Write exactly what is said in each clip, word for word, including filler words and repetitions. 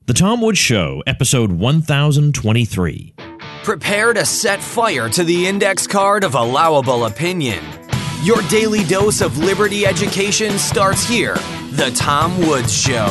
The Tom Woods Show, episode one thousand twenty-three. Prepare to set fire to the index card of allowable opinion. Your daily dose of liberty education starts here. The Tom Woods Show.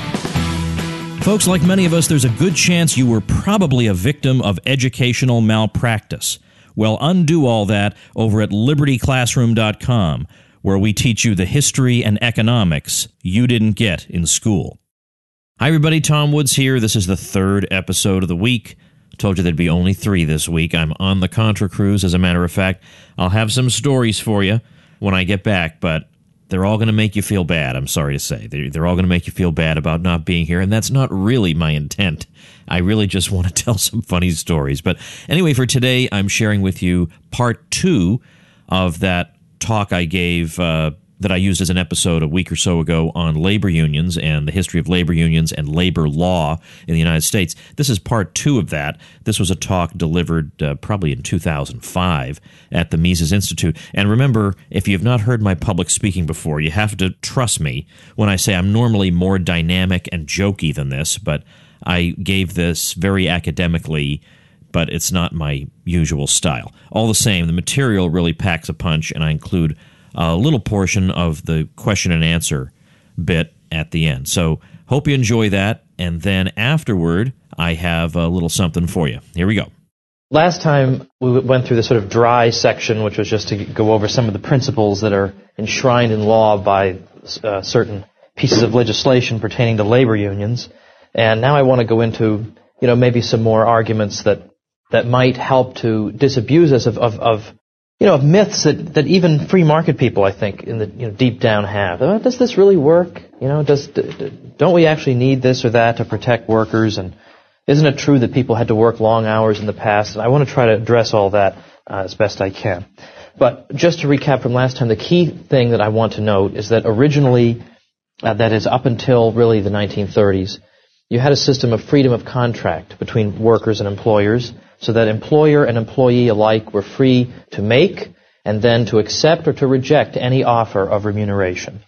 Folks, like many of us, there's a good chance you were probably a victim of educational malpractice. Well, undo all that over at liberty classroom dot com, where we teach you the history and economics you didn't get in school. Hi, everybody. Tom Woods here. This is the third episode of the week. I told you there'd be only three this week. I'm on the Contra cruise, as a matter of fact. I'll have some stories for you when I get back, but they're all going to make you feel bad, I'm sorry to say. They're, they're all going to make you feel bad about not being here, and that's not really my intent. I really just want to tell some funny stories. But anyway, for today, I'm sharing with you part two of that talk I gave uh, that I used as an episode a week or so ago on labor unions and the history of labor unions and labor law in the United States. This is part two of that. This was a talk delivered uh, probably in two thousand five at the Mises Institute. And remember, if you have not heard my public speaking before, you have to trust me when I say I'm normally more dynamic and jokey than this, but I gave this very academically, but it's not my usual style. All the same, the material really packs a punch, and I include a little portion of the question and answer bit at the end. So hope you enjoy that, and then afterward, I have a little something for you. Here we go. Last time, we went through the sort of dry section, which was just to go over some of the principles that are enshrined in law by uh, certain pieces of legislation pertaining to labor unions. And now I want to go into, you know, maybe some more arguments that, that might help to disabuse us of, of, of you know, of myths that, that even free market people, I think, in the you know deep down have. Oh, does this really work? You know, does don't we actually need this or that to protect workers? And isn't it true that people had to work long hours in the past? And I want to try to address all that uh, as best I can. But just to recap from last time, the key thing that I want to note is that originally, uh, that is up until really the nineteen thirties, you had a system of freedom of contract between workers and employers, so that employer and employee alike were free to make and then to accept or to reject any offer of remuneration.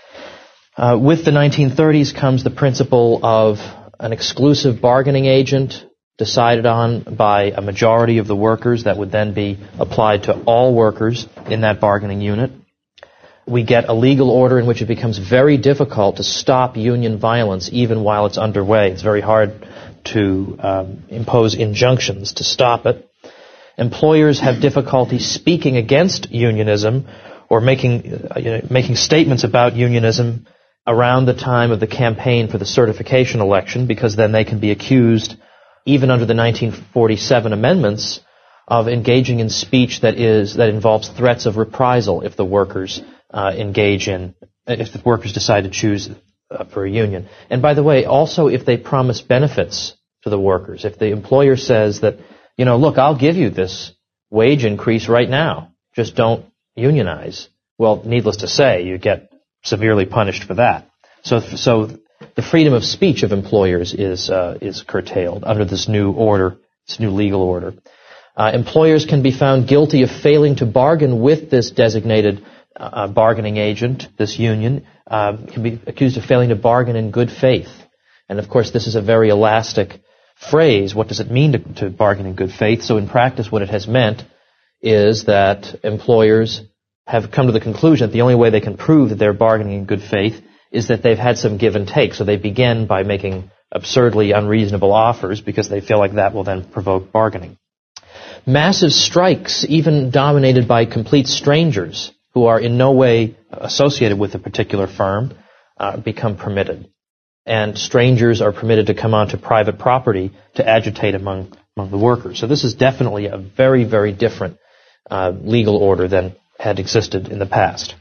Uh, with the nineteen thirties comes the principle of an exclusive bargaining agent decided on by a majority of the workers that would then be applied to all workers in that bargaining unit. We get a legal order in which it becomes very difficult to stop union violence even while it's underway. It's very hard to um, impose injunctions to stop it. Employers have difficulty speaking against unionism or making uh, you know, making statements about unionism around the time of the campaign for the certification election, because then they can be accused, even under the nineteen forty-seven amendments, of engaging in speech that is that involves threats of reprisal if the workers uh, engage in if the workers decide to choose uh, for a union. And by the way, also if they promise benefits to the workers, if the employer says that, you know, look, I'll give you this wage increase right now, just don't unionize. Well, needless to say, you get severely punished for that. So, so the freedom of speech of employers is uh, is curtailed under this new order, this new legal order. Uh, employers can be found guilty of failing to bargain with this designated uh, bargaining agent, this union, uh, can be accused of failing to bargain in good faith. And of course, this is a very elastic phrase. What does it mean to, to bargain in good faith? So in practice, what it has meant is that employers have come to the conclusion that the only way they can prove that they're bargaining in good faith is that they've had some give and take. So they begin by making absurdly unreasonable offers because they feel like that will then provoke bargaining. Massive strikes, even dominated by complete strangers who are in no way associated with a particular firm, uh, become permitted. And strangers are permitted to come onto private property to agitate among, among the workers. So this is definitely a very, very different uh, legal order than had existed in the past.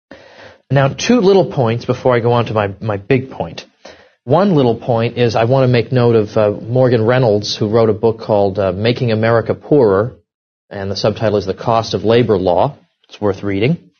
Now, two little points before I go on to my, my big point. One little point is I want to make note of uh, Morgan Reynolds, who wrote a book called uh, Making America Poorer, and the subtitle is The Cost of Labor Law. It's worth reading.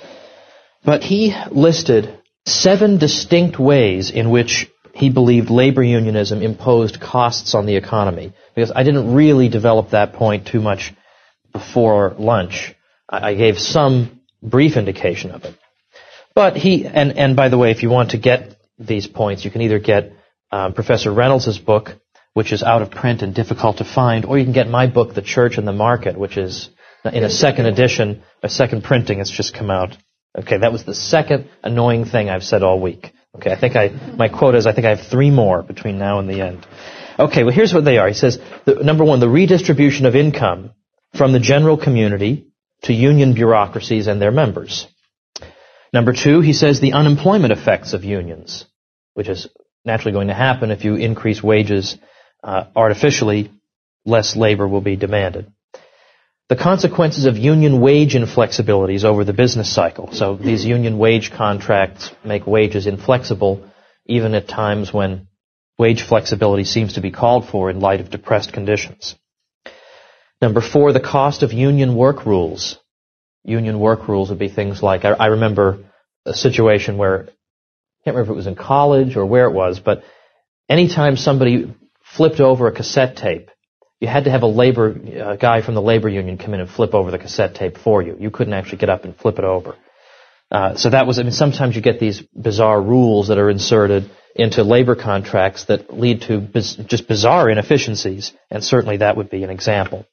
But he listed seven distinct ways in which he believed labor unionism imposed costs on the economy. Because I didn't really develop that point too much before lunch. I gave some brief indication of it. But he, and, and by the way, if you want to get these points, you can either get um, Professor Reynolds' book, which is out of print and difficult to find, or you can get my book, The Church and the Market, which is in a second edition, a second printing. It's just come out. Okay, that was the second annoying thing I've said all week. Okay, I think I, my quote is I think I have three more between now and the end. Okay, well here's what they are. He says, the, number one, the redistribution of income from the general community to union bureaucracies and their members. Number two, he says the unemployment effects of unions, which is naturally going to happen if you increase wages uh, artificially, less labor will be demanded. The consequences of union wage inflexibilities over the business cycle. So these union wage contracts make wages inflexible even at times when wage flexibility seems to be called for in light of depressed conditions. Number four, the cost of union work rules. Union work rules would be things like, I, I remember a situation where, I can't remember if it was in college or where it was, but anytime somebody flipped over a cassette tape, you had to have a labor a guy from the labor union come in and flip over the cassette tape for you. You couldn't actually get up and flip it over. Uh, so that was, I mean, sometimes you get these bizarre rules that are inserted into labor contracts that lead to biz, just bizarre inefficiencies, and certainly that would be an example.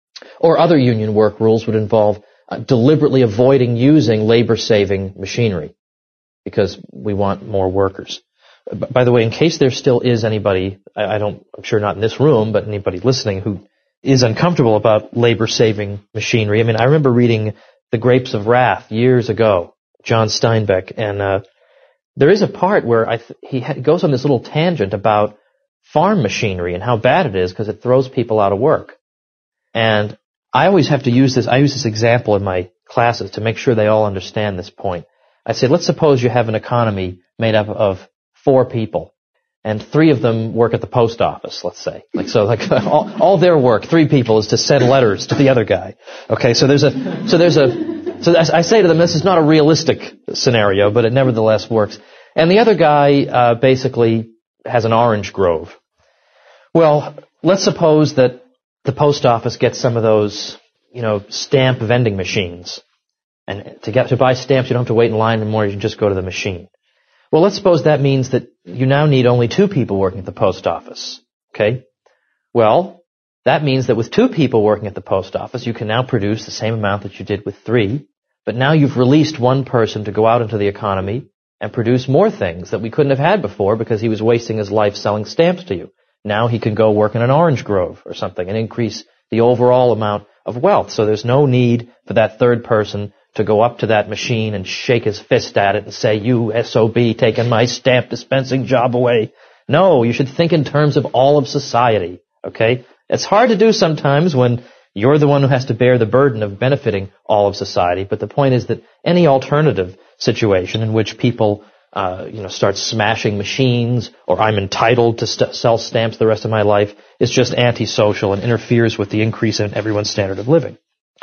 Or other union work rules would involve uh, deliberately avoiding using labor-saving machinery because we want more workers. By the way, in case there still is anybody, I don't, I'm sure not in this room, but anybody listening who is uncomfortable about labor-saving machinery. I mean, I remember reading The Grapes of Wrath years ago, John Steinbeck, and uh, there is a part where I th- he ha- goes on this little tangent about farm machinery and how bad it is because it throws people out of work. And I always have to use this, I use this example in my classes to make sure they all understand this point. I say, let's suppose you have an economy made up of four people, and three of them work at the post office, let's say. Like, so like, all, all their work, three people, is to send letters to the other guy. Okay, so there's a, so there's a, so I say to them, this is not a realistic scenario, but it nevertheless works. And the other guy, uh, basically has an orange grove. Well, let's suppose that the post office gets some of those, you know, stamp vending machines. And to get, to buy stamps, you don't have to wait in line anymore, you can just go to the machine. Well, let's suppose that means that you now need only two people working at the post office. Okay? Well, that means that with two people working at the post office, you can now produce the same amount that you did with three, but now you've released one person to go out into the economy and produce more things that we couldn't have had before because he was wasting his life selling stamps to you. Now he can go work in an orange grove or something and increase the overall amount of wealth. So there's no need for that third person to go up to that machine and shake his fist at it and say, you S O B, taking my stamp dispensing job away. No, you should think in terms of all of society, okay? It's hard to do sometimes when you're the one who has to bear the burden of benefiting all of society, but the point is that any alternative situation in which people, uh, you know, start smashing machines, or I'm entitled to st- sell stamps the rest of my life, is just antisocial and interferes with the increase in everyone's standard of living.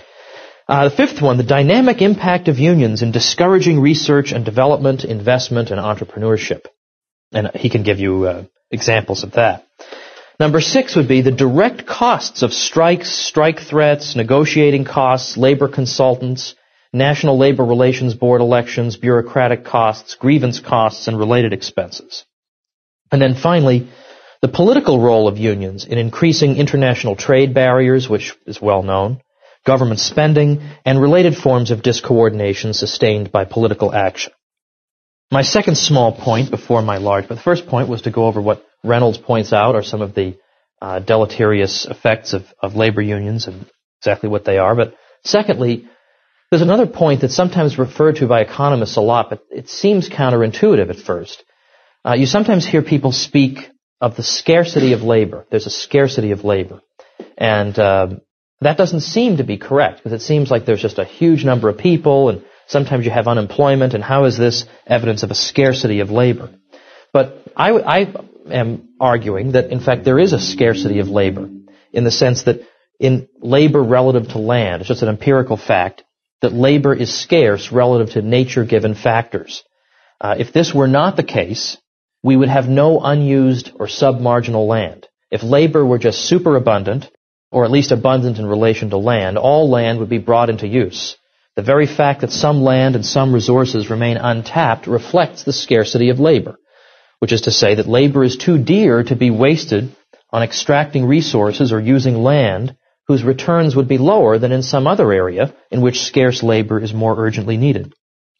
Uh, the fifth one, the dynamic impact of unions in discouraging research and development, investment, and entrepreneurship. And he can give you uh, examples of that. Number six would be the direct costs of strikes, strike threats, negotiating costs, labor consultants, National Labor Relations Board elections, bureaucratic costs, grievance costs, and related expenses. And then finally, the political role of unions in increasing international trade barriers, which is well known, government spending, and related forms of discoordination sustained by political action. My second small point before my large, but the first point was to go over what Reynolds points out are some of the uh, deleterious effects of, of labor unions and exactly what they are. But secondly, there's another point that's sometimes referred to by economists a lot, but it seems counterintuitive at first. Uh, you sometimes hear people speak of the scarcity of labor. There's a scarcity of labor. And um, that doesn't seem to be correct, because it seems like there's just a huge number of people, and sometimes you have unemployment, and how is this evidence of a scarcity of labor? But I, I am arguing that, in fact, there is a scarcity of labor, in the sense that in labor relative to land, it's just an empirical fact, that labor is scarce relative to nature-given factors. Uh, if this were not the case, we would have no unused or submarginal land. If labor were just superabundant, or at least abundant in relation to land, all land would be brought into use. The very fact that some land and some resources remain untapped reflects the scarcity of labor. which is to say that labor is too dear to be wasted on extracting resources or using land whose returns would be lower than in some other area in which scarce labor is more urgently needed.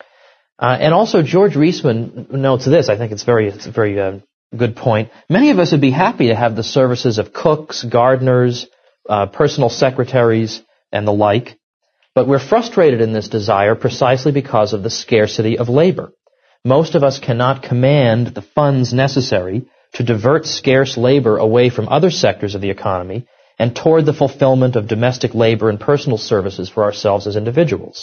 Uh, and also George Reisman notes this. I think it's very, it's a very uh, good point. Many of us would be happy to have the services of cooks, gardeners, uh, personal secretaries, and the like, but we're frustrated in this desire precisely because of the scarcity of labor. Most of us cannot command the funds necessary to divert scarce labor away from other sectors of the economy and toward the fulfillment of domestic labor and personal services for ourselves as individuals.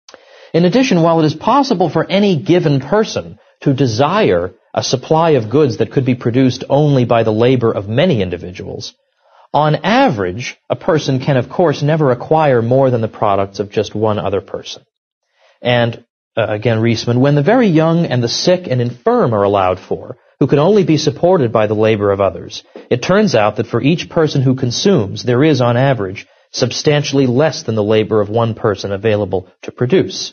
In addition, while it is possible for any given person to desire a supply of goods that could be produced only by the labor of many individuals, on average, a person can, of course, never acquire more than the products of just one other person. And, uh, again, Reisman, when the very young and the sick and infirm are allowed for, who can only be supported by the labor of others, it turns out that for each person who consumes, there is, on average, substantially less than the labor of one person available to produce.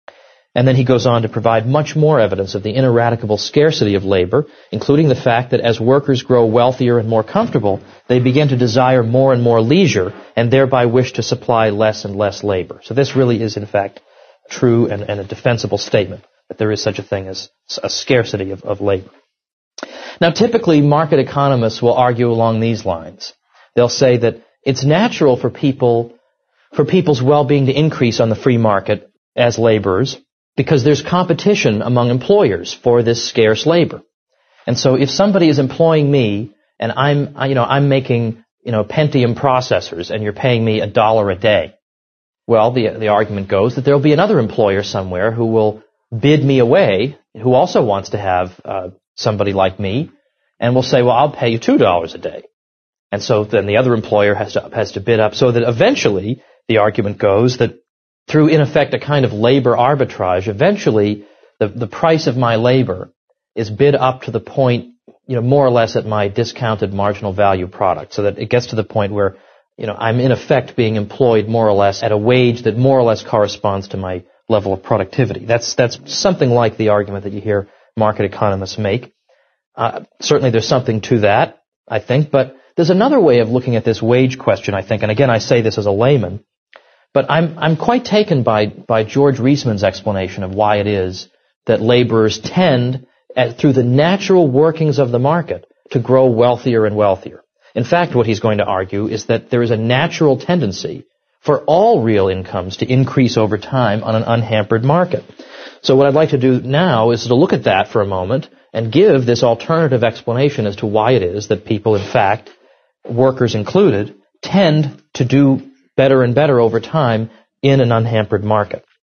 And then he goes on to provide much more evidence of the ineradicable scarcity of labor, including the fact that as workers grow wealthier and more comfortable, they begin to desire more and more leisure and thereby wish to supply less and less labor. So this really is, in fact, true and, and a defensible statement, that there is such a thing as a scarcity of, of labor. Now, typically, market economists will argue along these lines. They'll say that it's natural for people, for people's well-being to increase on the free market as laborers, because there's competition among employers for this scarce labor. And so if somebody is employing me and I'm, you know, I'm making, you know, Pentium processors and you're paying me a dollar a day, well, the, the argument goes that there'll be another employer somewhere who will bid me away, who also wants to have uh, somebody like me, and will say, well, I'll pay you two dollars a day. And so then the other employer has to, has to bid up, so that eventually the argument goes that through, in effect, a kind of labor arbitrage, eventually the, the price of my labor is bid up to the point, you know, more or less at my discounted marginal value product, so that it gets to the point where, you know, I'm in effect being employed more or less at a wage that more or less corresponds to my level of productivity. That's, that's something like the argument that you hear market economists make. Uh, certainly there's something to that, I think, but there's another way of looking at this wage question, I think, and again, I say this as a layman. But I'm, I'm quite taken by, by George Reisman's explanation of why it is that laborers tend, at, through the natural workings of the market, to grow wealthier and wealthier. In fact, what he's going to argue is that there is a natural tendency for all real incomes to increase over time on an unhampered market. So what I'd like to do now is to look at that for a moment and give this alternative explanation as to why it is that people, in fact, workers included, tend to do better and better over time in an unhampered market.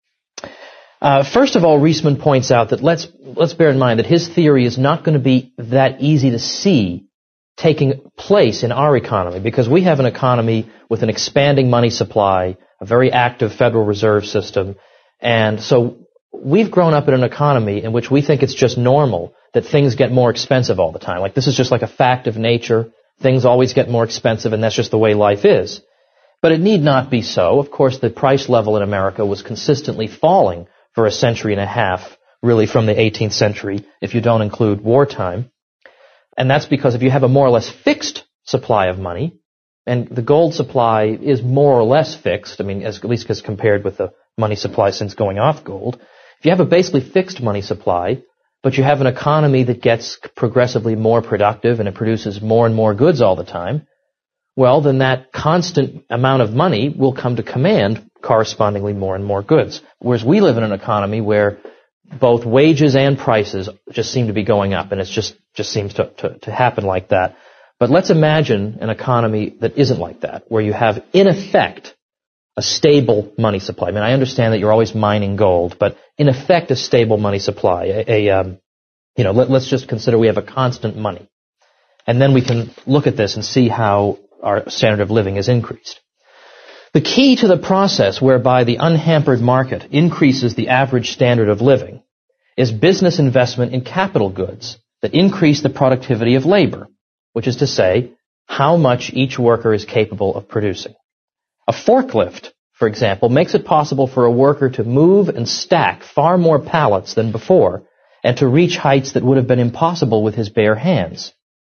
Uh, first of all, Reisman points out that let's let's bear in mind that his theory is not going to be that easy to see taking place in our economy, because we have an economy with an expanding money supply, a very active Federal Reserve system, and so we've grown up in an economy in which we think it's just normal that things get more expensive all the time. Like, this is just like a fact of nature. Things always get more expensive, and that's just the way life is. But it need not be so. Of course, the price level in America was consistently falling for a century and a half, really from the eighteenth century, if you don't include wartime. And that's because if you have a more or less fixed supply of money, and the gold supply is more or less fixed, I mean, as, at least as compared with the money supply since going off gold, if you have a basically fixed money supply, but you have an economy that gets progressively more productive and it produces more and more goods all the time, well, then that constant amount of money will come to command correspondingly more and more goods. Whereas we live in an economy where both wages and prices just seem to be going up, and it just, just seems to, to, to happen like that. But let's imagine an economy that isn't like that, where you have, in effect, a stable money supply. I mean, I understand that you're always mining gold, but in effect, a stable money supply. A, a um, you know, let, let's just consider we have a constant money. And then we can look at this and see how our standard of living is increased. The key to the process whereby the unhampered market increases the average standard of living is business investment in capital goods that increase the productivity of labor, which is to say, how much each worker is capable of producing. A forklift, for example, makes it possible for a worker to move and stack far more pallets than before, and to reach heights that would have been impossible with his bare hands.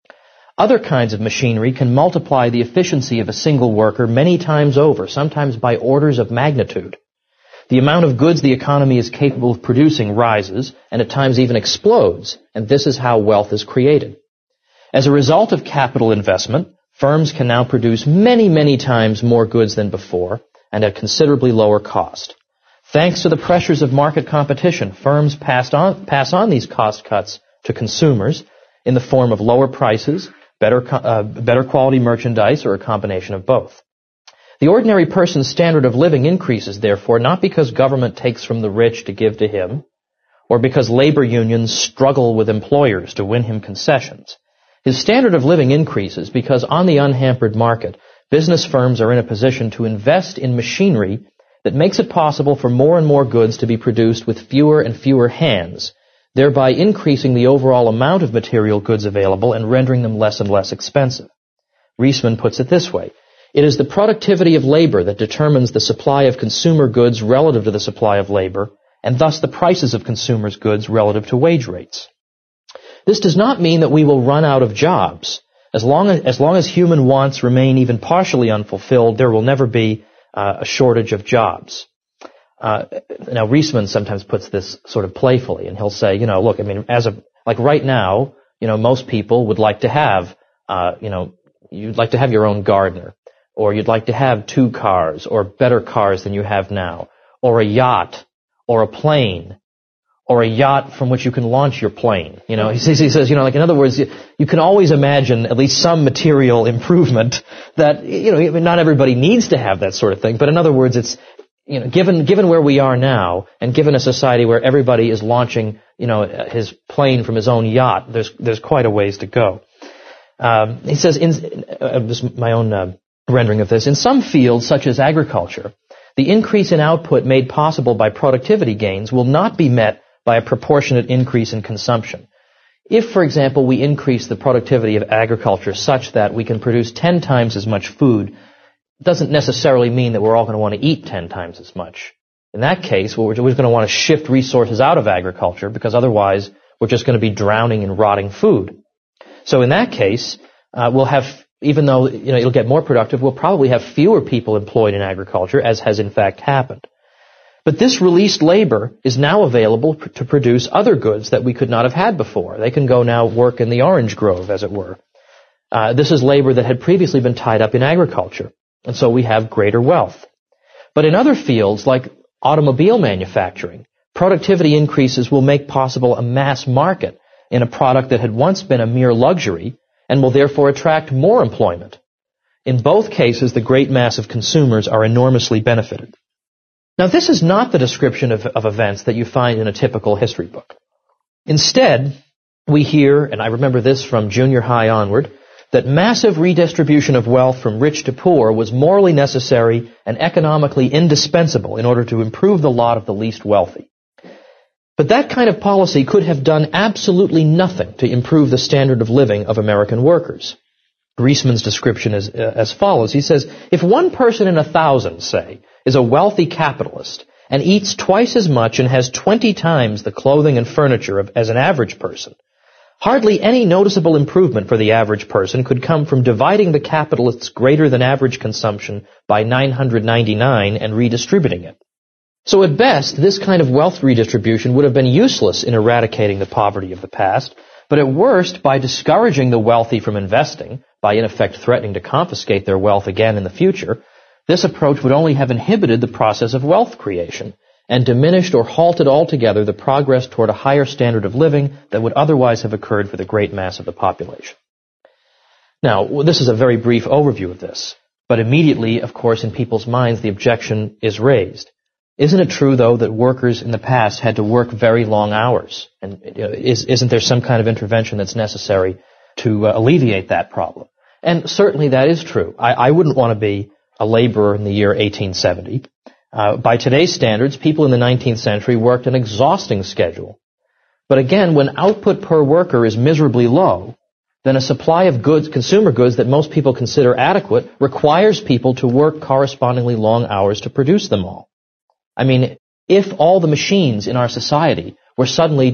Other kinds of machinery can multiply the efficiency of a single worker many times over, sometimes by orders of magnitude. The amount of goods the economy is capable of producing rises, and at times even explodes, and this is how wealth is created. As a result of capital investment, firms can now produce many, many times more goods than before, and at considerably lower cost. Thanks to the pressures of market competition, firms passed on, pass on these cost cuts to consumers in the form of lower prices, better, uh, better quality merchandise, or a combination of both. The ordinary person's standard of living increases, therefore, not because government takes from the rich to give to him, or because labor unions struggle with employers to win him concessions. His standard of living increases because on the unhampered market, business firms are in a position to invest in machinery that makes it possible for more and more goods to be produced with fewer and fewer hands, thereby increasing the overall amount of material goods available and rendering them less and less expensive. Reisman puts it this way: it is the productivity of labor that determines the supply of consumer goods relative to the supply of labor, and thus the prices of consumers' goods relative to wage rates. This does not mean that we will run out of jobs. As long as, as long as human wants remain even partially unfulfilled, there will never be uh, a shortage of jobs. Uh, now, Reisman sometimes puts this sort of playfully, and he'll say, you know, look, I mean, as a, like right now, you know, most people would like to have, uh, you know, you'd like to have your own gardener, or you'd like to have two cars, or better cars than you have now, or a yacht, or a plane, or a yacht from which you can launch your plane. You know, he says, he says, you know, like in other words, you, you can always imagine at least some material improvement that, you know, not everybody needs to have that sort of thing, but in other words, it's, you know, given, given where we are now, and given a society where everybody is launching, you know, his plane from his own yacht, there's, there's quite a ways to go. Um, he says, in, uh, this is my own, uh, rendering of this, in some fields such as agriculture, the increase in output made possible by productivity gains will not be met by a proportionate increase in consumption. If, for example, we increase the productivity of agriculture such that we can produce ten times as much food, it doesn't necessarily mean that we're all going to want to eat ten times as much. In that case, well, we're just going to want to shift resources out of agriculture because otherwise we're just going to be drowning in rotting food. So in that case, uh, we'll have, even though, you know, it'll get more productive, we'll probably have fewer people employed in agriculture, as has in fact happened. But this released labor is now available pr- to produce other goods that we could not have had before. They can go now work in the orange grove, as it were. Uh, this is labor that had previously been tied up in agriculture, and so we have greater wealth. But in other fields, like automobile manufacturing, productivity increases will make possible a mass market in a product that had once been a mere luxury and will therefore attract more employment. In both cases, the great mass of consumers are enormously benefited. Now, this is not the description of, of events that you find in a typical history book. Instead, we hear, and I remember this from junior high onward, that massive redistribution of wealth from rich to poor was morally necessary and economically indispensable in order to improve the lot of the least wealthy. But that kind of policy could have done absolutely nothing to improve the standard of living of American workers. Reisman's description is uh, as follows. He says, if one person in a thousand, say, is a wealthy capitalist and eats twice as much and has twenty times the clothing and furniture of, as an average person, hardly any noticeable improvement for the average person could come from dividing the capitalist's greater than average consumption by nine hundred ninety-nine and redistributing it. So at best, this kind of wealth redistribution would have been useless in eradicating the poverty of the past, but at worst, by discouraging the wealthy from investing, by in effect threatening to confiscate their wealth again in the future, this approach would only have inhibited the process of wealth creation and diminished or halted altogether the progress toward a higher standard of living that would otherwise have occurred for the great mass of the population. Now, this is a very brief overview of this, but immediately, of course, in people's minds, the objection is raised. Isn't it true, though, that workers in the past had to work very long hours? And is, isn't there some kind of intervention that's necessary to uh, alleviate that problem? And certainly that is true. I, I wouldn't want to be a laborer in the year eighteen seventy. Uh, by today's standards, people in the nineteenth century worked an exhausting schedule. But again, when output per worker is miserably low, then a supply of goods, consumer goods that most people consider adequate, requires people to work correspondingly long hours to produce them all. I mean, if all the machines in our society were suddenly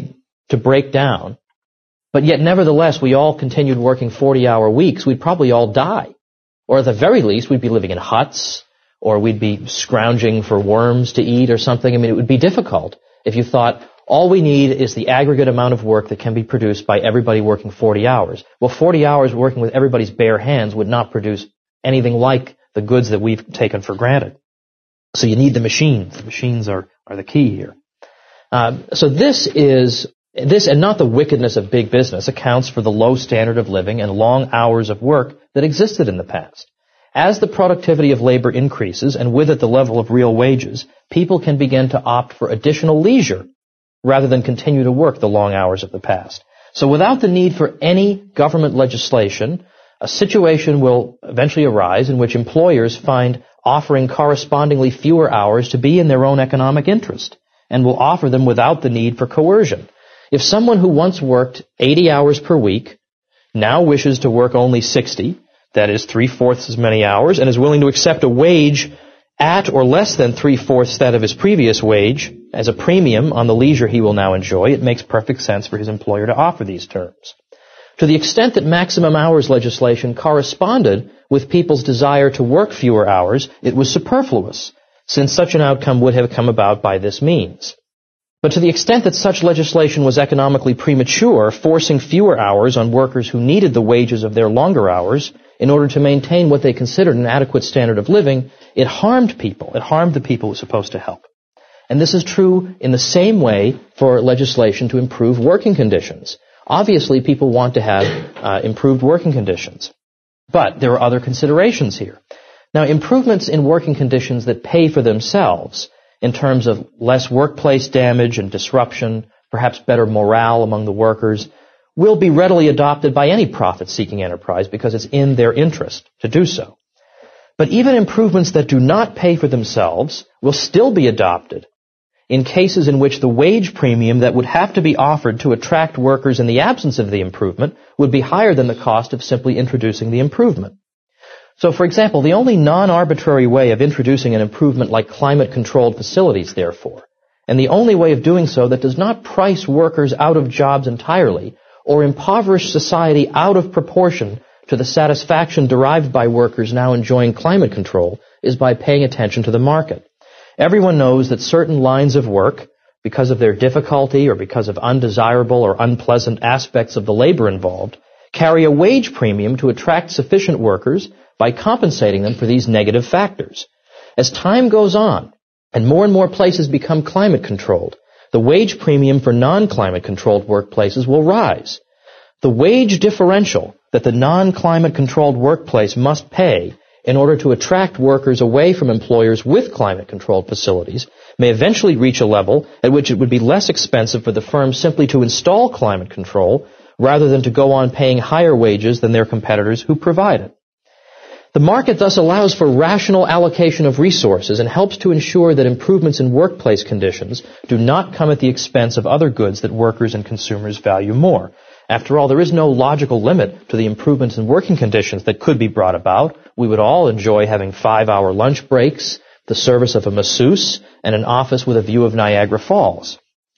to break down, but yet nevertheless we all continued working forty-hour weeks, we'd probably all die. Or at the very least, we'd be living in huts, or we'd be scrounging for worms to eat or something. I mean, it would be difficult if you thought, all we need is the aggregate amount of work that can be produced by everybody working forty hours. Well, forty hours working with everybody's bare hands would not produce anything like the goods that we've taken for granted. So you need the machines. The machines are, are the key here. Uh, so this is, this and not the wickedness of big business accounts for the low standard of living and long hours of work that existed in the past. As the productivity of labor increases, and with it the level of real wages, people can begin to opt for additional leisure rather than continue to work the long hours of the past. So without the need for any government legislation, a situation will eventually arise in which employers find offering correspondingly fewer hours to be in their own economic interest, and will offer them without the need for coercion. If someone who once worked eighty hours per week now wishes to work only sixty, that is three-fourths as many hours, and is willing to accept a wage at or less than three-fourths that of his previous wage as a premium on the leisure he will now enjoy, it makes perfect sense for his employer to offer these terms. To the extent that maximum hours legislation corresponded with people's desire to work fewer hours, it was superfluous, since such an outcome would have come about by this means. But to the extent that such legislation was economically premature, forcing fewer hours on workers who needed the wages of their longer hours in order to maintain what they considered an adequate standard of living, it harmed people. It harmed the people it was supposed to help. And this is true in the same way for legislation to improve working conditions. Obviously, people want to have uh, improved working conditions. But there are other considerations here. Now, improvements in working conditions that pay for themselves in terms of less workplace damage and disruption, perhaps better morale among the workers, will be readily adopted by any profit-seeking enterprise because it's in their interest to do so. But even improvements that do not pay for themselves will still be adopted in cases in which the wage premium that would have to be offered to attract workers in the absence of the improvement would be higher than the cost of simply introducing the improvement. So, for example, the only non-arbitrary way of introducing an improvement like climate-controlled facilities, therefore, and the only way of doing so that does not price workers out of jobs entirely or impoverish society out of proportion to the satisfaction derived by workers now enjoying climate control, is by paying attention to the market. Everyone knows that certain lines of work, because of their difficulty or because of undesirable or unpleasant aspects of the labor involved, carry a wage premium to attract sufficient workers by compensating them for these negative factors. As time goes on, and more and more places become climate controlled, the wage premium for non-climate controlled workplaces will rise. The wage differential that the non-climate controlled workplace must pay in order to attract workers away from employers with climate-controlled facilities may eventually reach a level at which it would be less expensive for the firm simply to install climate control rather than to go on paying higher wages than their competitors who provide it. The market thus allows for rational allocation of resources and helps to ensure that improvements in workplace conditions do not come at the expense of other goods that workers and consumers value more. After all, there is no logical limit to the improvements in working conditions that could be brought about. We would all enjoy having five-hour lunch breaks, the service of a masseuse, and an office with a view of Niagara Falls.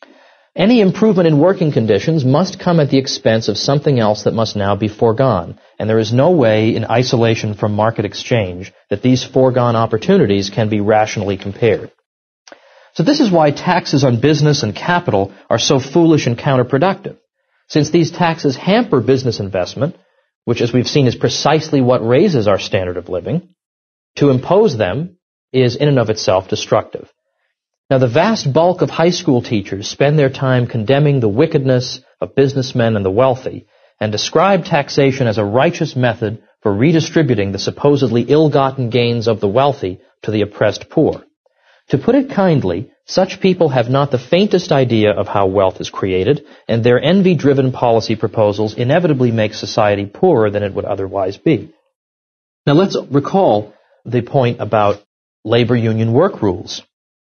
Any improvement in working conditions must come at the expense of something else that must now be foregone, and there is no way in isolation from market exchange that these foregone opportunities can be rationally compared. So this is why taxes on business and capital are so foolish and counterproductive. Since these taxes hamper business investment, which as we've seen is precisely what raises our standard of living, to impose them is in and of itself destructive. Now, the vast bulk of high school teachers spend their time condemning the wickedness of businessmen and the wealthy and describe taxation as a righteous method for redistributing the supposedly ill-gotten gains of the wealthy to the oppressed poor. To put it kindly, such people have not the faintest idea of how wealth is created, and their envy-driven policy proposals inevitably make society poorer than it would otherwise be. Now, let's recall the point about labor union work rules.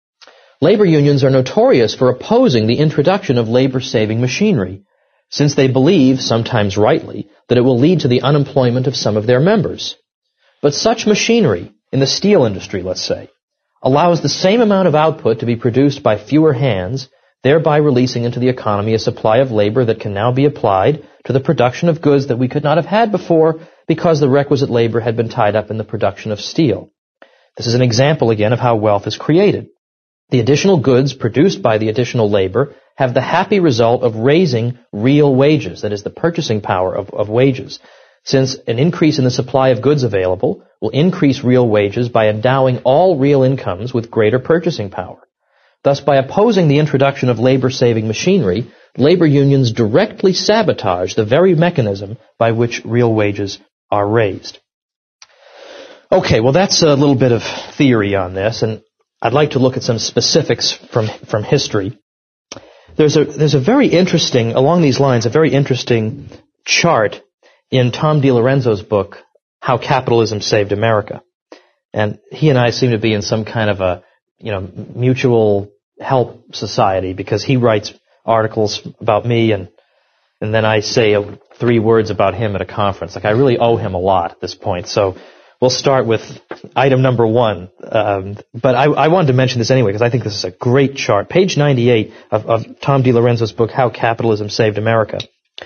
Labor unions are notorious for opposing the introduction of labor-saving machinery, since they believe, sometimes rightly, that it will lead to the unemployment of some of their members. But such machinery, in the steel industry, let's say, allows the same amount of output to be produced by fewer hands thereby releasing into the economy a supply of labor that can now be applied to the production of goods that we could not have had before because the requisite labor had been tied up in the production of steel. This is an example again of how wealth is created. The additional goods produced by the additional labor have the happy result of raising real wages, that is, the purchasing power of, of wages, since an increase in the supply of goods available will increase real wages by endowing all real incomes with greater purchasing power. Thus, by opposing the introduction of labor-saving machinery, labor unions directly sabotage the very mechanism by which real wages are raised. Okay, well that's a little bit of theory on this, and I'd like to look at some specifics from, from history. There's a, there's a very interesting, along these lines, a very interesting chart in Tom DiLorenzo's book, How Capitalism Saved America. And he and I seem to be in some kind of a, you know, mutual help society, because he writes articles about me and and then I say uh, three words about him at a conference. Like, I really owe him a lot at this point. So we'll start with item number one. Um, but I, I wanted to mention this anyway because I think this is a great chart. Page ninety-eight of, of Tom DiLorenzo's book, How Capitalism Saved America,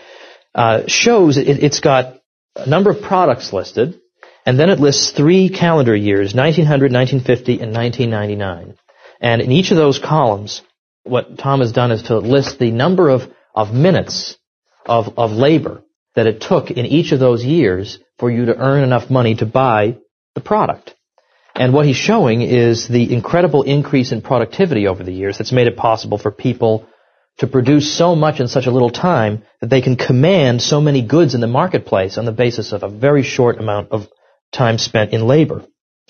uh, shows it, it's got a number of products listed, and then it lists three calendar years, nineteen hundred, nineteen fifty, and nineteen ninety-nine. And in each of those columns, what Tom has done is to list the number of, of minutes of, of labor that it took in each of those years for you to earn enough money to buy the product. And what he's showing is the incredible increase in productivity over the years that's made it possible for people to produce so much in such a little time that they can command so many goods in the marketplace on the basis of a very short amount of time spent in labor.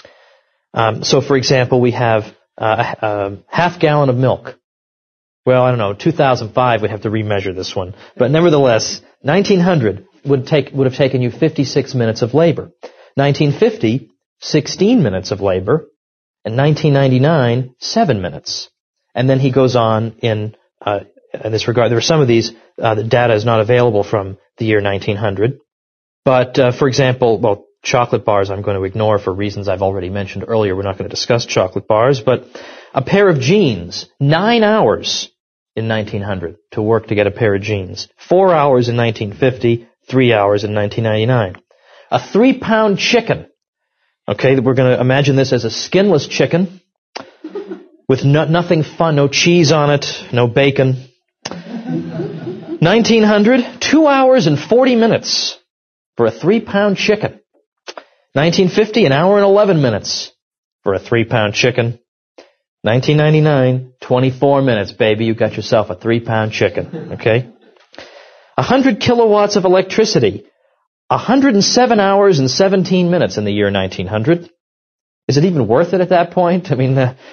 Um, so, for example, we have uh, a, a half gallon of milk. Well, I don't know, two thousand five, we'd have to remeasure this one. But nevertheless, nineteen hundred would take would have taken you fifty-six minutes of labor. nineteen fifty, sixteen minutes of labor. And nineteen ninety-nine, seven minutes. And then he goes on in, uh, in this regard. There are some of these, uh, the data is not available from the year nineteen hundred. But, uh, for example, well, chocolate bars I'm going to ignore for reasons I've already mentioned earlier. We're not going to discuss chocolate bars. But a pair of jeans, nine hours in nineteen hundred to work to get a pair of jeans. Four hours in nineteen fifty, three hours in nineteen ninety-nine. A three-pound chicken. Okay, we're going to imagine this as a skinless chicken with no, nothing fun, no cheese on it, no bacon. nineteen hundred, two hours and forty minutes for a three-pound chicken. nineteen fifty, an hour and eleven minutes for a three-pound chicken. nineteen ninety-nine, twenty-four minutes, baby. You got yourself a three-pound chicken, okay? one hundred kilowatts of electricity. one hundred seven hours and seventeen minutes in the year nineteen hundred. Is it even worth it at that point? I mean, uh,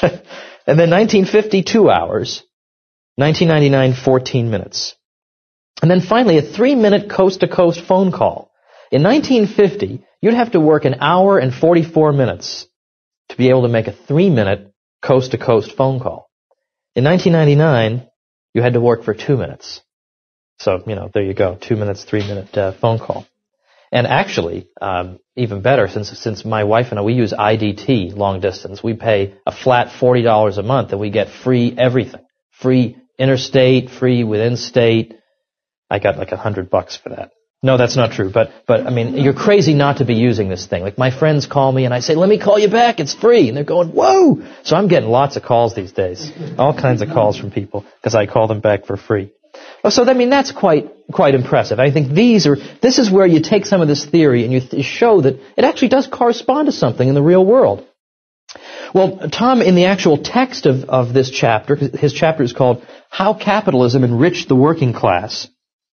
and then nineteen fifty, two hours. nineteen ninety-nine, fourteen minutes. And then finally, a three-minute coast-to-coast phone call. In nineteen fifty, you'd have to work an hour and forty-four minutes to be able to make a three-minute coast-to-coast phone call. In nineteen ninety-nine, you had to work for two minutes. So, you know, there you go, two minutes, three-minute uh, phone call. And actually, um, even better, since since my wife and I, we use I D T, long distance, we pay a flat forty dollars a month and we get free everything. Free interstate, free within state. I got like a hundred bucks for that. No, that's not true, but, but, I mean, you're crazy not to be using this thing. Like, my friends call me and I say, let me call you back, it's free. And they're going, whoa! So I'm getting lots of calls these days. All kinds of calls from people, because I call them back for free. Oh, so, I mean, that's quite, quite impressive. I think these are, this is where you take some of this theory and you th- show that it actually does correspond to something in the real world. Well, Tom, in the actual text of, of this chapter, his chapter is called How Capitalism Enriched the Working Class.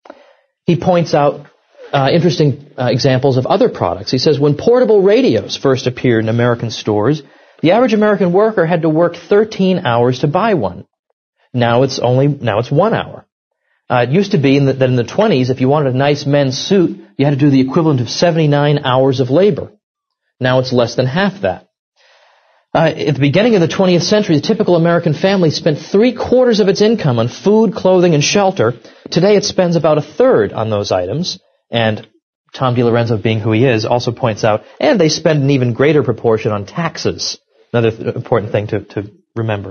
He points out uh, interesting uh, examples of other products. He says when portable radios first appeared in American stores, the average American worker had to work thirteen hours to buy one. Now it's only now it's one hour. Uh, it used to be in the, that in the twenties, if you wanted a nice men's suit, you had to do the equivalent of seventy-nine hours of labor. Now it's less than half that. Uh, at the beginning of the twentieth century, the typical American family spent three-quarters of its income on food, clothing, and shelter. Today it spends about a third on those items. And Tom DiLorenzo, being who he is, also points out, and they spend an even greater proportion on taxes. Another th- important thing to, to remember.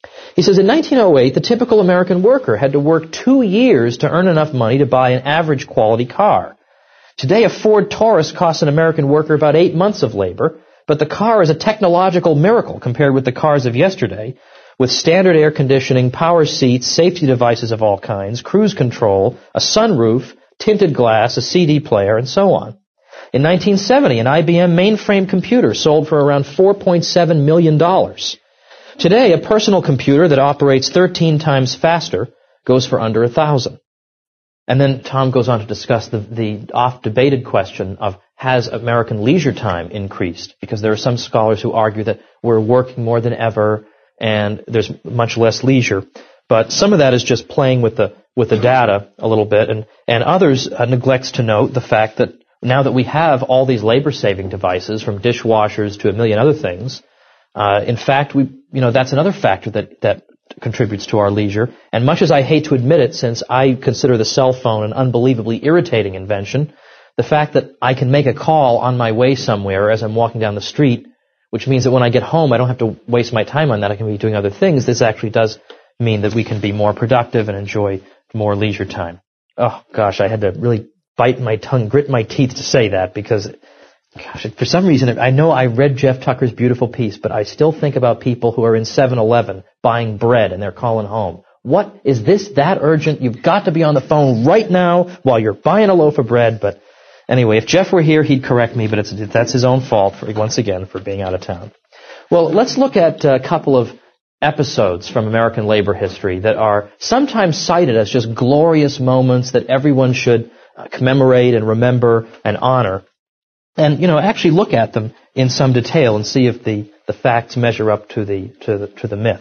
He says, in nineteen oh eight, the typical American worker had to work two years to earn enough money to buy an average quality car. Today, a Ford Taurus costs an American worker about eight months of labor, but the car is a technological miracle compared with the cars of yesterday, with standard air conditioning, power seats, safety devices of all kinds, cruise control, a sunroof, tinted glass, a C D player, and so on. In nineteen seventy, an I B M mainframe computer sold for around four point seven million dollars. Today, a personal computer that operates thirteen times faster goes for under a thousand. And then Tom goes on to discuss the, the oft-debated question of, has American leisure time increased? Because there are some scholars who argue that we're working more than ever and there's much less leisure. But some of that is just playing with the with the data a little bit, and, and others uh, neglects to note the fact that now that we have all these labor-saving devices, from dishwashers to a million other things, uh, in fact, we you know that's another factor that that contributes to our leisure. And much as I hate to admit it, since I consider the cell phone an unbelievably irritating invention, the fact that I can make a call on my way somewhere as I'm walking down the street, which means that when I get home, I don't have to waste my time on that. I can be doing other things. This actually does mean that we can be more productive and enjoy more leisure time. Oh, gosh, I had to really bite my tongue, grit my teeth to say that because, gosh, for some reason, I know I read Jeff Tucker's beautiful piece, but I still think about people who are in seven eleven buying bread and they're calling home. What? Is this that urgent? You've got to be on the phone right now while you're buying a loaf of bread. But anyway, if Jeff were here, he'd correct me, but it's, that's his own fault, for, once again, for being out of town. Well, let's look at a couple of episodes from American labor history that are sometimes cited as just glorious moments that everyone should commemorate and remember and honor. And, you know, actually look at them in some detail and see if the, the facts measure up to the, to the, to the myth.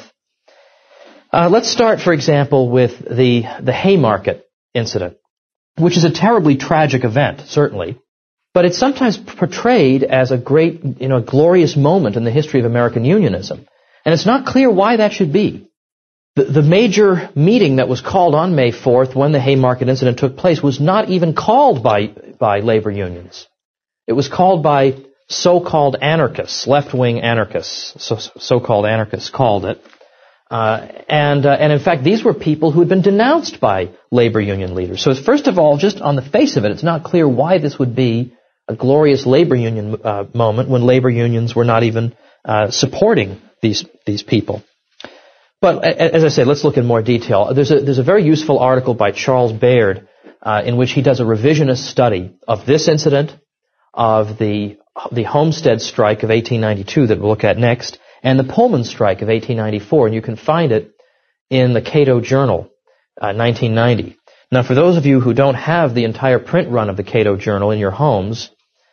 Uh, let's start, for example, with the, the Haymarket incident, which is a terribly tragic event, certainly, but it's sometimes portrayed as a great, you know, glorious moment in the history of American unionism. And it's not clear why that should be. The, the major meeting that was called on May fourth when the Haymarket incident took place was not even called by, by labor unions. It was called by so-called anarchists, left-wing anarchists, so, so-called anarchists called it. Uh, and, uh, and in fact, these were people who had been denounced by labor union leaders. So first of all, just on the face of it, it's not clear why this would be a glorious labor union uh, moment when labor unions were not even uh, supporting these these people. But as I said, let's look in more detail. There's a there's a very useful article by Charles Baird uh, in which he does a revisionist study of this incident, of the the Homestead strike of eighteen ninety-two that we'll look at next, and the Pullman strike of eighteen ninety-four, and you can find it in the Cato Journal, uh, nineteen ninety. Now, for those of you who don't have the entire print run of the Cato Journal in your homes,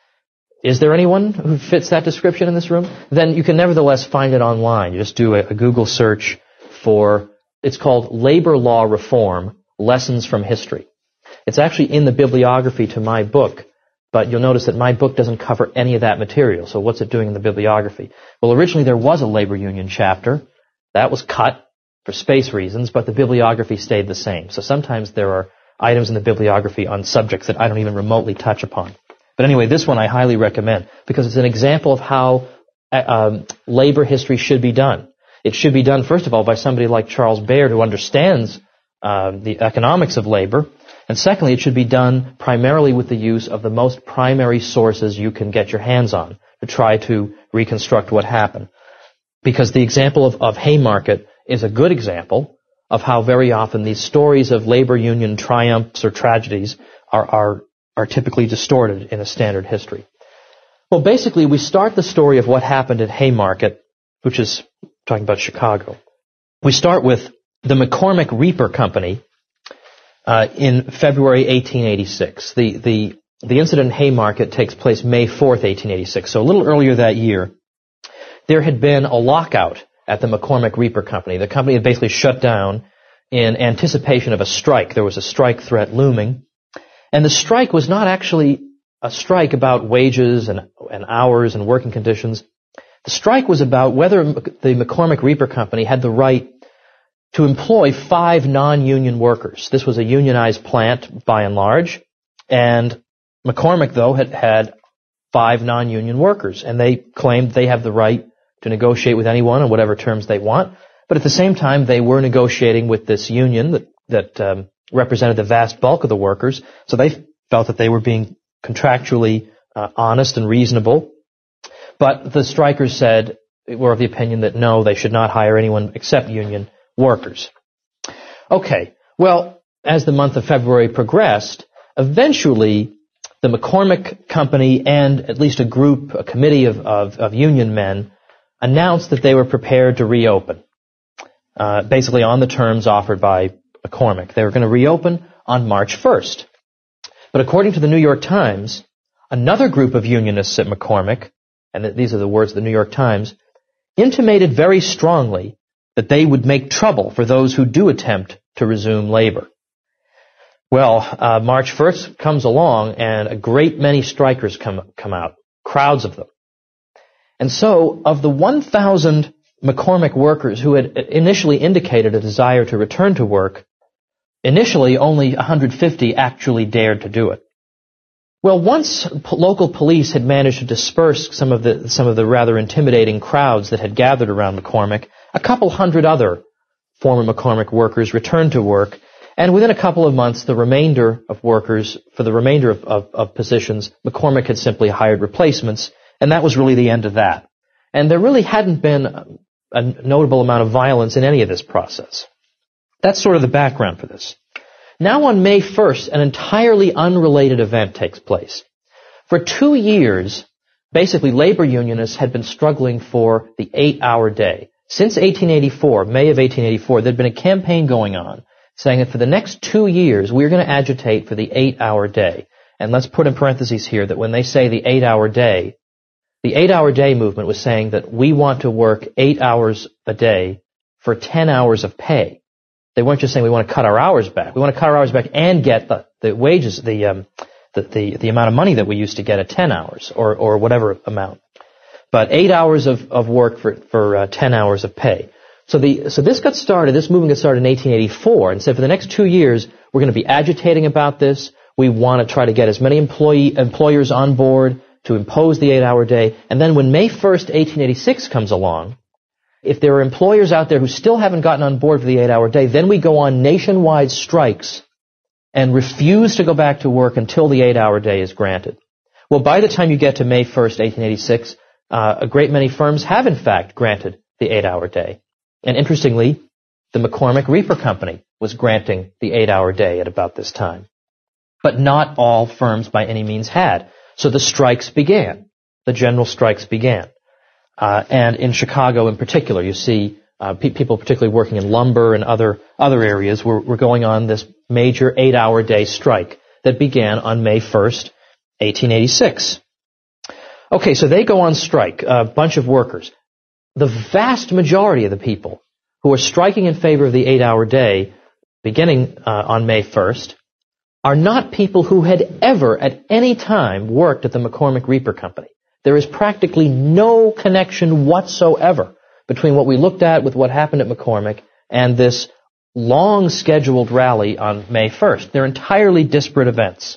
is there anyone who fits that description in this room? Then you can nevertheless find it online. You just do a, a Google search for, it's called Labor Law Reform, Lessons from History. It's actually in the bibliography to my book, but you'll notice that my book doesn't cover any of that material. So what's it doing in the bibliography? Well, originally there was a labor union chapter. That was cut for space reasons, but the bibliography stayed the same. So sometimes there are items in the bibliography on subjects that I don't even remotely touch upon. But anyway, this one I highly recommend because it's an example of how um, labor history should be done. It should be done, first of all, by somebody like Charles Baird who understands uh, the economics of labor. And secondly, it should be done primarily with the use of the most primary sources you can get your hands on to try to reconstruct what happened. Because the example of, of Haymarket is a good example of how very often these stories of labor union triumphs or tragedies are, are, are typically distorted in a standard history. Well, basically, we start the story of what happened at Haymarket, which is talking about Chicago. We start with the McCormick Reaper Company uh, in February eighteen eighty-six. The, the, the incident in Haymarket takes place May fourth, eighteen eighty-six, so a little earlier that year. There had been a lockout at the McCormick Reaper Company. The company had basically shut down in anticipation of a strike. There was a strike threat looming. And the strike was not actually a strike about wages and, and hours and working conditions. The strike was about whether the McCormick Reaper Company had the right to employ five non-union workers. This was a unionized plant by and large. And McCormick, though, had had five non-union workers. And they claimed they have the right to negotiate with anyone on whatever terms they want. But at the same time, they were negotiating with this union that, that um, represented the vast bulk of the workers, so they felt that they were being contractually uh, honest and reasonable. But the strikers said, were of the opinion that no, they should not hire anyone except union workers. Okay, well, as the month of February progressed, eventually the McCormick Company and at least a group, a committee of, of, of union men announced that they were prepared to reopen, uh, basically on the terms offered by McCormick. They were going to reopen on March first. But according to the New York Times, another group of unionists at McCormick, and these are the words of the New York Times, intimated very strongly that they would make trouble for those who do attempt to resume labor. Well, uh, March first comes along, and a great many strikers come come out, crowds of them. And so, of the one thousand McCormick workers who had initially indicated a desire to return to work, initially only one hundred fifty actually dared to do it. Well, once po- local police had managed to disperse some of the some of the rather intimidating crowds that had gathered around McCormick, a couple hundred other former McCormick workers returned to work, and within a couple of months, the remainder of workers, for the remainder of, of, of positions, McCormick had simply hired replacements, and that was really the end of that. And there really hadn't been a, a notable amount of violence in any of this process. That's sort of the background for this. Now on May first, an entirely unrelated event takes place. For two years, basically labor unionists had been struggling for the eight-hour day. Since eighteen eighty-four, May of eighteen eighty-four, there'd been a campaign going on saying that for the next two years, we're going to agitate for the eight-hour day. And let's put in parentheses here that when they say the eight-hour day, the eight-hour day movement was saying that we want to work eight hours a day for ten hours of pay. They weren't just saying we want to cut our hours back. We want to cut our hours back and get the, the wages, the, um, the, the, the amount of money that we used to get at ten hours or, or whatever amount. But eight hours of, of work for, for uh, ten hours of pay. So the, so this got started, this movement got started in eighteen eighty-four and said for the next two years, we're going to be agitating about this. We want to try to get as many employee, employers on board to impose the eight-hour day. And then when May first, eighteen eighty-six comes along, if there are employers out there who still haven't gotten on board for the eight-hour day, then we go on nationwide strikes and refuse to go back to work until the eight-hour day is granted. Well, by the time you get to May first, eighteen eighty-six, uh, a great many firms have in fact granted the eight-hour day. And interestingly, the McCormick Reaper Company was granting the eight-hour day at about this time. But not all firms by any means had. So the strikes began. The general strikes began. Uh, and in Chicago in particular, you see uh, pe- people particularly working in lumber and other other areas were, were going on this major eight-hour day strike that began on May first, eighteen eighty-six. Okay, so they go on strike, a bunch of workers. The vast majority of the people who are striking in favor of the eight-hour day, beginning uh, on May first, are not people who had ever at any time worked at the McCormick Reaper Company. There is practically no connection whatsoever between what we looked at with what happened at McCormick and this long scheduled rally on May first. They're entirely disparate events.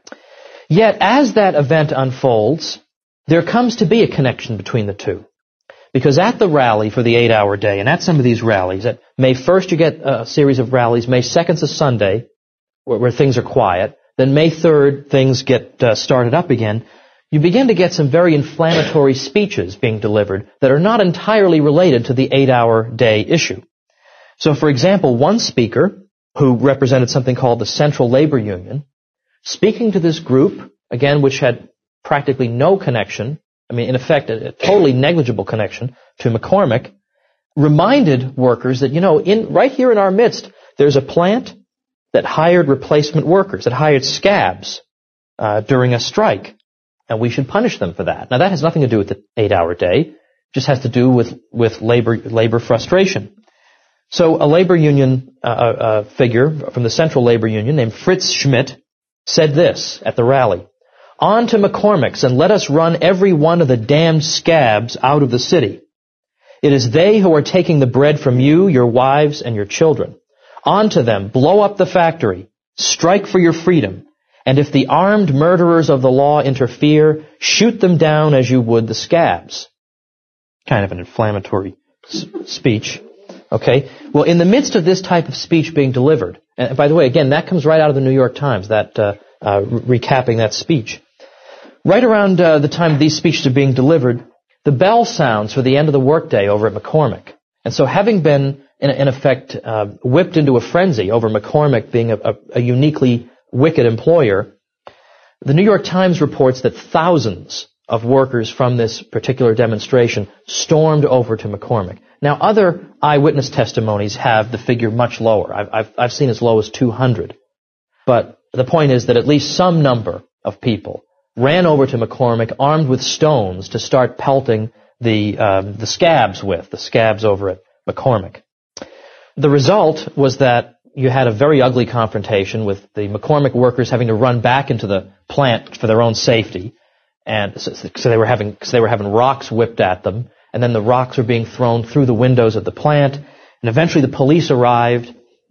Yet as that event unfolds, there comes to be a connection between the two. Because at the rally for the eight-hour day, and at some of these rallies, at May first you get a series of rallies, May second is a Sunday, where, where things are quiet, then May third things get uh, started up again, you begin to get some very inflammatory speeches being delivered that are not entirely related to the eight-hour day issue. So for example, one speaker, who represented something called the Central Labor Union, speaking to this group, again, which had practically no connection, I mean, in effect, a, a totally negligible connection to McCormick, reminded workers that, you know, in right here in our midst, there's a plant that hired replacement workers, that hired scabs uh, during a strike, and we should punish them for that. Now, that has nothing to do with the eight-hour day. It just has to do with, with labor labor frustration. So a labor union uh, uh, figure from the Central Labor Union named Fritz Schmidt said this at the rally: "On to McCormick's and let us run every one of the damned scabs out of the city. It is they who are taking the bread from you, your wives, and your children. On to them, blow up the factory, strike for your freedom, and if the armed murderers of the law interfere, shoot them down as you would the scabs." Kind of an inflammatory s- speech. Okay? Well, in the midst of this type of speech being delivered, and by the way, again, that comes right out of the New York Times, that uh, uh, re- recapping that speech. Right around uh, the time these speeches are being delivered, the bell sounds for the end of the workday over at McCormick. And so having been, in, in effect, uh, whipped into a frenzy over McCormick being a, a, a uniquely wicked employer, the New York Times reports that thousands of workers from this particular demonstration stormed over to McCormick. Now, other eyewitness testimonies have the figure much lower. I've, I've, I've seen as low as two hundred. But the point is that at least some number of people ran over to McCormick armed with stones to start pelting the um, the scabs with, the scabs over at McCormick. The result was that you had a very ugly confrontation with the McCormick workers having to run back into the plant for their own safety, and so, so they were having so they were having rocks whipped at them, and then the rocks were being thrown through the windows of the plant, and eventually the police arrived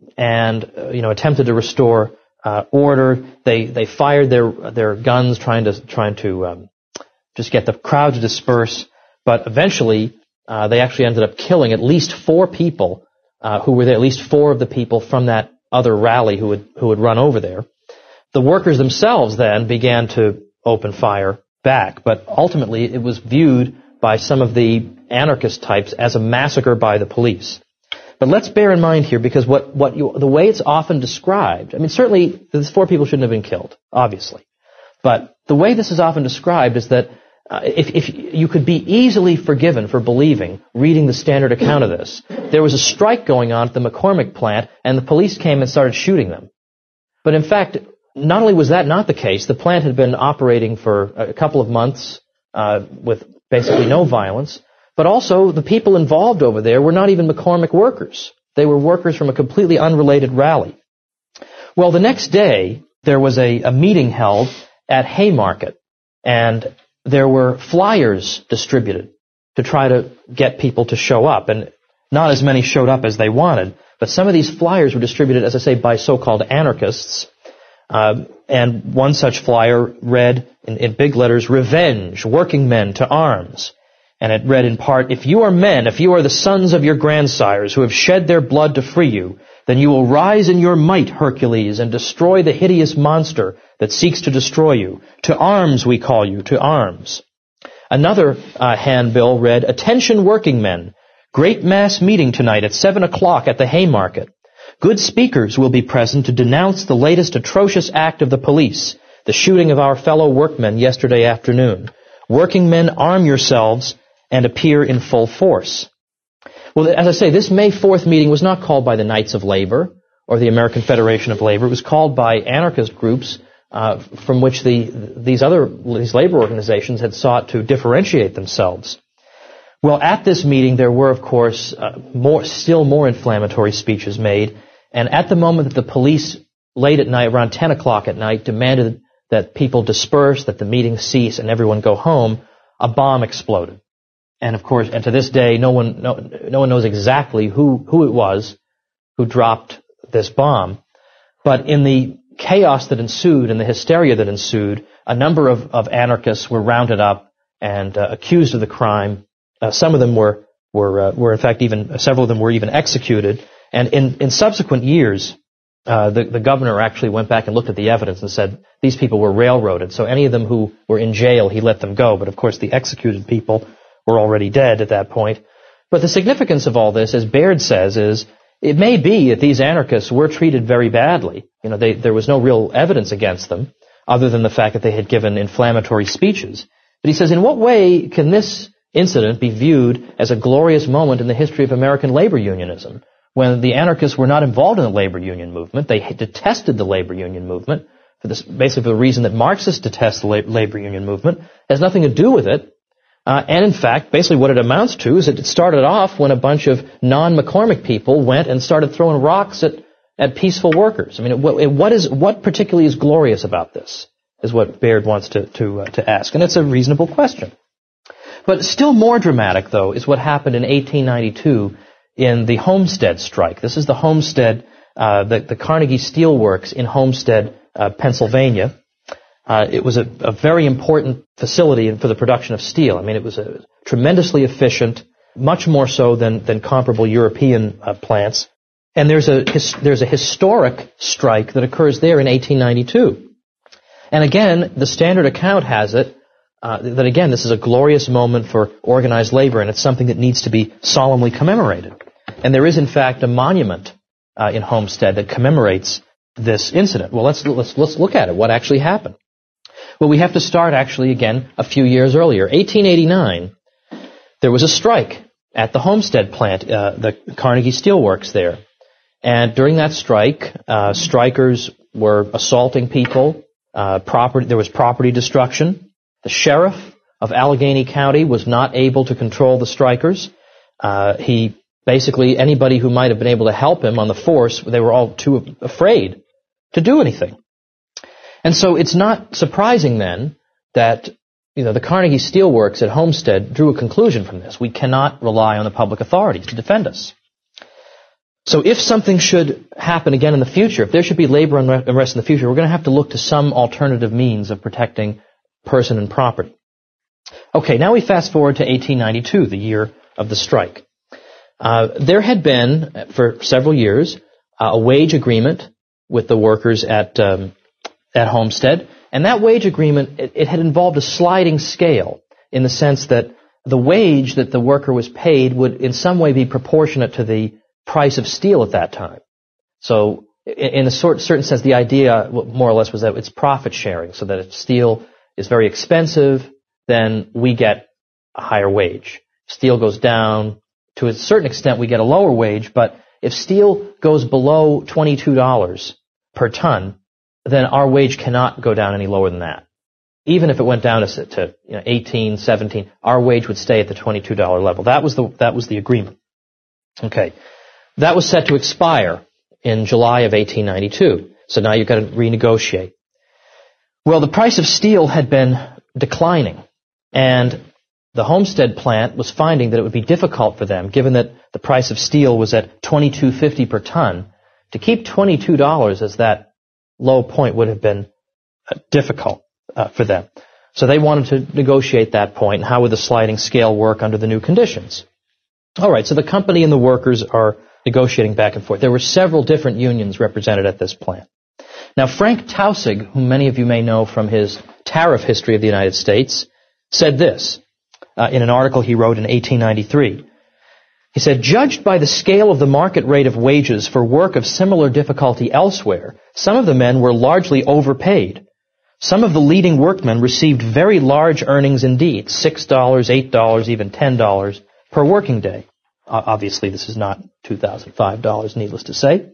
and uh, you know attempted to restore uh, order. They they fired their their guns trying to trying to um, just get the crowd to disperse, but eventually uh, they actually ended up killing at least four people. Uh, who were there, at least four of the people from that other rally who had, who had run over there. The workers themselves then began to open fire back, but ultimately it was viewed by some of the anarchist types as a massacre by the police. But let's bear in mind here, because what, what you, the way it's often described, I mean, certainly these four people shouldn't have been killed, obviously. But the way this is often described is that Uh, if, if you could be easily forgiven for believing, reading the Standard account of this, there was a strike going on at the McCormick plant, and the police came and started shooting them. But in fact, not only was that not the case, the plant had been operating for a couple of months uh, with basically no violence, but also the people involved over there were not even McCormick workers. They were workers from a completely unrelated rally. Well, the next day, there was a, a meeting held at Haymarket, and there were flyers distributed to try to get people to show up, and not as many showed up as they wanted, but some of these flyers were distributed, as I say, by so-called anarchists, uh, and one such flyer read in, in big letters, "Revenge, working men to arms," and it read in part, "If you are men, if you are the sons of your grandsires who have shed their blood to free you, then you will rise in your might, Hercules, and destroy the hideous monster that seeks to destroy you. To arms, we call you, to arms." Another uh, handbill read, "Attention working men, great mass meeting tonight at seven o'clock at the Haymarket. Good speakers will be present to denounce the latest atrocious act of the police, the shooting of our fellow workmen yesterday afternoon. Working men, arm yourselves and appear in full force." Well, as I say, this May fourth meeting was not called by the Knights of Labor or the American Federation of Labor. It was called by anarchist groups uh, from which the these other these labor organizations had sought to differentiate themselves. Well, at this meeting, there were, of course, uh, more still more inflammatory speeches made, and at the moment that the police, late at night, around ten o'clock at night, demanded that people disperse, that the meeting cease, and everyone go home, a bomb exploded. And of course, and to this day, no one, no, no one knows exactly who, who it was who dropped this bomb. But in the chaos that ensued and the hysteria that ensued, a number of, of anarchists were rounded up and uh, accused of the crime. Uh, some of them were, were, uh, were in fact even, several of them were even executed. And in, in subsequent years, uh, the, the governor actually went back and looked at the evidence and said these people were railroaded. So any of them who were in jail, he let them go. But of course, the executed people were already dead at that point. But the significance of all this, as Baird says, is it may be that these anarchists were treated very badly. You know, they, there was no real evidence against them, other than the fact that they had given inflammatory speeches. But he says, in what way can this incident be viewed as a glorious moment in the history of American labor unionism, when the anarchists were not involved in the labor union movement? They detested the labor union movement, for this, basically for the reason that Marxists detest the labor union movement. It has nothing to do with it. Uh, and in fact, basically what it amounts to is that it started off when a bunch of non-McCormick people went and started throwing rocks at, at peaceful workers. I mean, what, what is what particularly is glorious about this is what Baird wants to to, uh, to ask, and it's a reasonable question. But still more dramatic, though, is what happened in eighteen ninety-two in the Homestead strike. This is the Homestead, uh, the, the Carnegie Steel Works in Homestead, uh, Pennsylvania. Uh, it was a, a very important facility for the production of steel. I mean, it was a tremendously efficient, much more so than, than comparable European uh, plants. And there's a his, there's a historic strike that occurs there in eighteen ninety-two. And again, the Standard account has it uh, that again this is a glorious moment for organized labor, and it's something that needs to be solemnly commemorated. And there is in fact a monument uh, in Homestead that commemorates this incident. Well, let's let's let's look at it. What actually happened? Well, we have to start actually again a few years earlier, eighteen eighty-nine. There was a strike at the Homestead plant, uh, the Carnegie Steelworks there. And during that strike, uh, strikers were assaulting people. Uh, property, there was property destruction. The sheriff of Allegheny County was not able to control the strikers. Uh, he basically, anybody who might have been able to help him on the force, they were all too afraid to do anything. And so it's not surprising then that, you know, the Carnegie Steelworks at Homestead drew a conclusion from this. We cannot rely on the public authorities to defend us. So if something should happen again in the future, if there should be labor unrest in the future, we're going to have to look to some alternative means of protecting person and property. Okay, now we fast forward to eighteen ninety-two, the year of the strike. Uh, there had been, for several years, uh, a wage agreement with the workers at um, at Homestead, and that wage agreement, it, it had involved a sliding scale in the sense that the wage that the worker was paid would in some way be proportionate to the price of steel at that time. So in a sort, certain sense, the idea more or less was that it's profit sharing, so that if steel is very expensive, then we get a higher wage. If steel goes down, to a certain extent, we get a lower wage, but if steel goes below twenty-two dollars per ton, then our wage cannot go down any lower than that. Even if it went down to, to you know, eighteen, seventeen, our wage would stay at the twenty-two dollars level. That was the, that was the agreement. Okay. That was set to expire in July of eighteen ninety-two. So now you've got to renegotiate. Well, the price of steel had been declining, and the Homestead plant was finding that it would be difficult for them, given that the price of steel was at twenty-two fifty per ton. To keep twenty-two dollars as that low point would have been uh, difficult uh, for them. So they wanted to negotiate that point, and how would the sliding scale work under the new conditions? All right, so the company and the workers are negotiating back and forth. There were several different unions represented at this plant. Now, Frank Taussig, whom many of you may know from his tariff history of the United States, said this uh, in an article he wrote in eighteen ninety-three. He said, "Judged by the scale of the market rate of wages for work of similar difficulty elsewhere, some of the men were largely overpaid. Some of the leading workmen received very large earnings indeed, six dollars, eight dollars, even ten dollars per working day." Obviously, this is not two thousand five dollars, needless to say.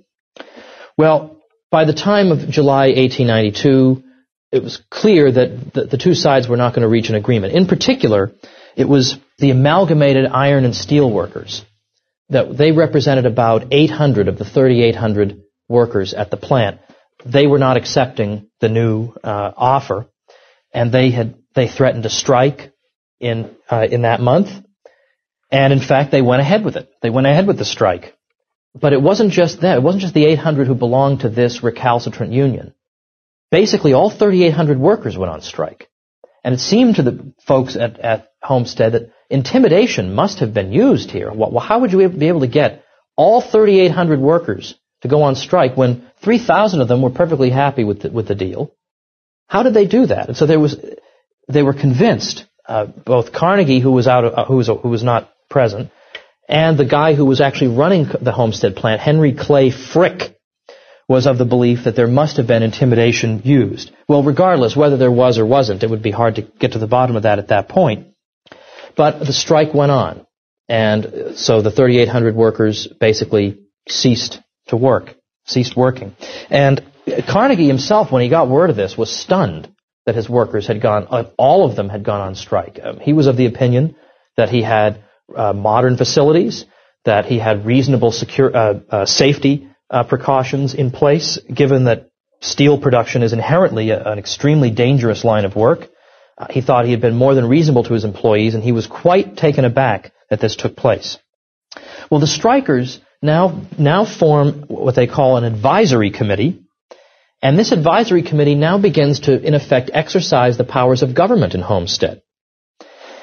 Well, by the time of July eighteen ninety-two, it was clear that the, the two sides were not going to reach an agreement. In particular, it was the Amalgamated Iron and Steel Workers. That they represented about eight hundred of the thirty-eight hundred workers at the plant. They were not accepting the new uh, offer, and they had they threatened to strike in uh, in that month. And in fact, they went ahead with it. They went ahead with the strike. But it wasn't just that. It wasn't just the eight hundred who belonged to this recalcitrant union. Basically, all thirty-eight hundred workers went on strike. And it seemed to the folks at, at Homestead that intimidation must have been used here. Well, how would you be able to get all thirty-eight hundred workers to go on strike when three thousand of them were perfectly happy with the, with the deal? How did they do that? And so there was, they were convinced, uh, both Carnegie, who was out, of, uh, who was who was not present, and the guy who was actually running the Homestead plant, Henry Clay Frick, was of the belief that there must have been intimidation used. Well, regardless, whether there was or wasn't, it would be hard to get to the bottom of that at that point. But the strike went on, and so the thirty-eight hundred workers basically ceased to work, ceased working. And Carnegie himself, when he got word of this, was stunned that his workers had gone, all of them had gone on strike. Um, he was of the opinion that he had uh, modern facilities, that he had reasonable secure, uh, uh, safety uh, precautions in place, given that steel production is inherently a, an extremely dangerous line of work. Uh, he thought he had been more than reasonable to his employees, and he was quite taken aback that this took place. Well, the strikers now now form what they call an advisory committee, and this advisory committee now begins to, in effect, exercise the powers of government in Homestead.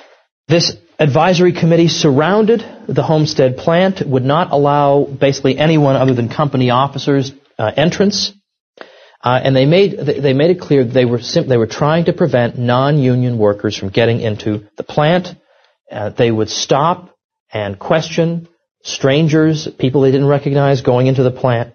This advisory committee surrounded the Homestead plant, would not allow basically anyone other than company officers uh, entrance, uh, and they made they made it clear that they were sim- they were trying to prevent non-union workers from getting into the plant. Uh, they would stop and question strangers, people they didn't recognize, going into the plant.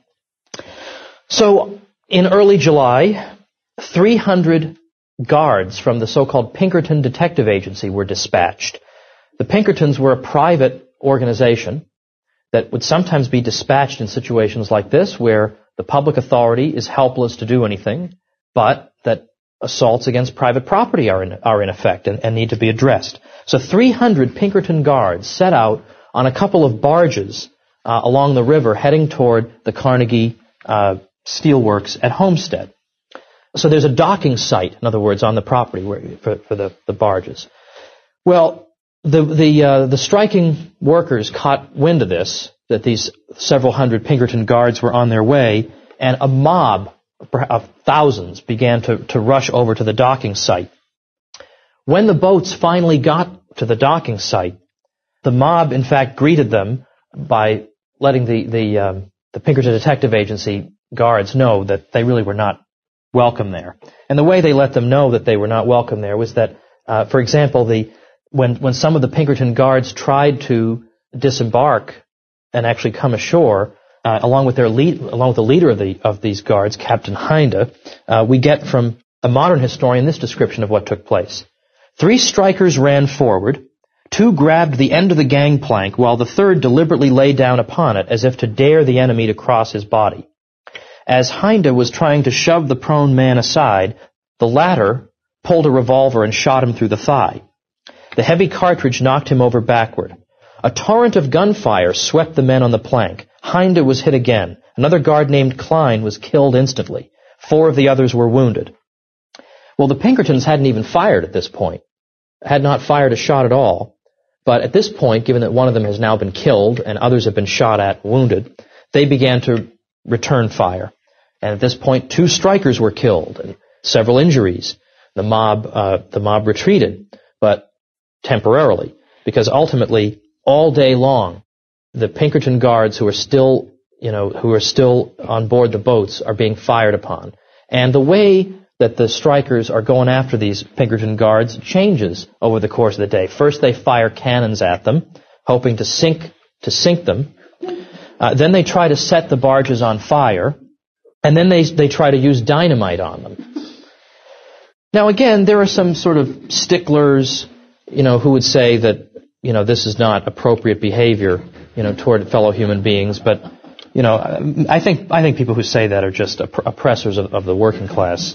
So in early July, three hundred guards from the so-called Pinkerton Detective Agency were dispatched. The Pinkertons were a private organization that would sometimes be dispatched in situations like this where the public authority is helpless to do anything, but that assaults against private property are in, are in effect and, and need to be addressed. So three hundred Pinkerton guards set out on a couple of barges uh, along the river heading toward the Carnegie uh, Steelworks at Homestead. So there's a docking site, in other words, on the property where, for, for the, the barges. Well, the the uh, the striking workers caught wind of this, that these several hundred Pinkerton guards were on their way, and a mob of thousands began to, to rush over to the docking site. When the boats finally got to the docking site, the mob, in fact, greeted them by letting the the, um, the Pinkerton Detective Agency guards know that they really were not welcome there. And the way they let them know that they were not welcome there was that, uh, for example, the when when some of the Pinkerton guards tried to disembark and actually come ashore, uh, along with their lead, along with the leader of the of these guards, Captain Hinde, uh, we get from a modern historian this description of what took place. Three strikers ran forward, two grabbed the end of the gangplank, while the third deliberately lay down upon it as if to dare the enemy to cross his body. As Hinde was trying to shove the prone man aside, the latter pulled a revolver and shot him through the thigh. The heavy cartridge knocked him over backward. A torrent of gunfire swept the men on the plank. Hinde was hit again. Another guard named Klein was killed instantly. Four of the others were wounded. Well, the Pinkertons hadn't even fired at this point, had not fired a shot at all. But at this point, given that one of them has now been killed and others have been shot at, wounded, they began to return fire. And at this point, two strikers were killed and several injuries. The mob, uh, the mob retreated, but temporarily, because ultimately, all day long, the Pinkerton guards who are still, you know, who are still on board the boats are being fired upon. And the way that the strikers are going after these Pinkerton guards changes over the course of the day. First, they fire cannons at them, hoping to sink to sink them. Uh, then they try to set the barges on fire, and then they they try to use dynamite on them. Now, again, there are some sort of sticklers, you know, who would say that, you know, this is not appropriate behavior, you know, toward fellow human beings. But, you know, I think I think people who say that are just opp- oppressors of, of the working class.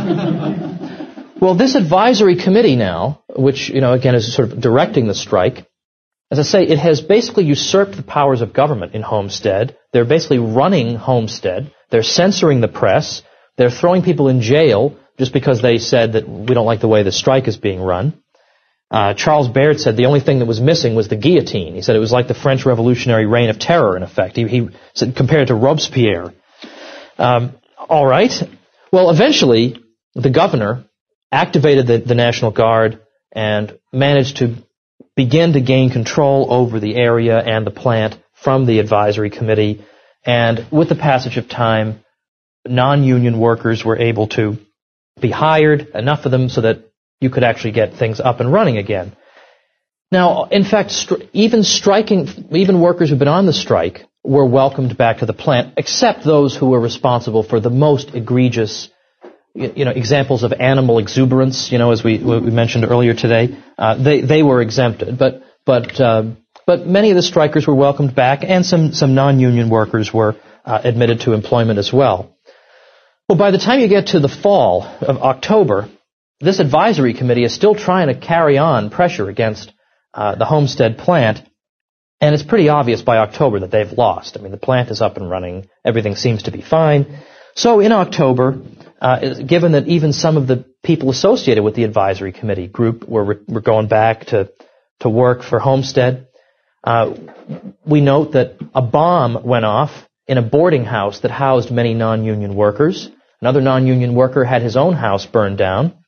Well, this advisory committee now, which, you know, again is sort of directing the strike, as I say, it has basically usurped the powers of government in Homestead. They're basically running Homestead. They're censoring the press. They're throwing people in jail just because they said that we don't like the way the strike is being run. Uh, Charles Baird said the only thing that was missing was the guillotine. He said it was like the French Revolutionary Reign of Terror, in effect. He, he said, compared it to Robespierre. Um, all right. Well, eventually, the governor activated the, the National Guard and managed to begin to gain control over the area and the plant from the advisory committee. And with the passage of time, non-union workers were able to be hired, enough of them so that you could actually get things up and running again. Now, in fact, stri- even striking, even workers who've been on the strike were welcomed back to the plant, except those who were responsible for the most egregious, you, you know, examples of animal exuberance. You know, as we, we mentioned earlier today, uh, they they were exempted, but but uh, but many of the strikers were welcomed back, and some some non-union workers were uh, admitted to employment as well. Well, by the time you get to the fall of October, this advisory committee is still trying to carry on pressure against uh, the Homestead plant, and it's pretty obvious by October that they've lost. I mean, the plant is up and running. Everything seems to be fine. So in October, uh, given that even some of the people associated with the advisory committee group were, were going back to, to work for Homestead, uh, we note that a bomb went off in a boarding house that housed many non-union workers. Another non-union worker had his own house burned down.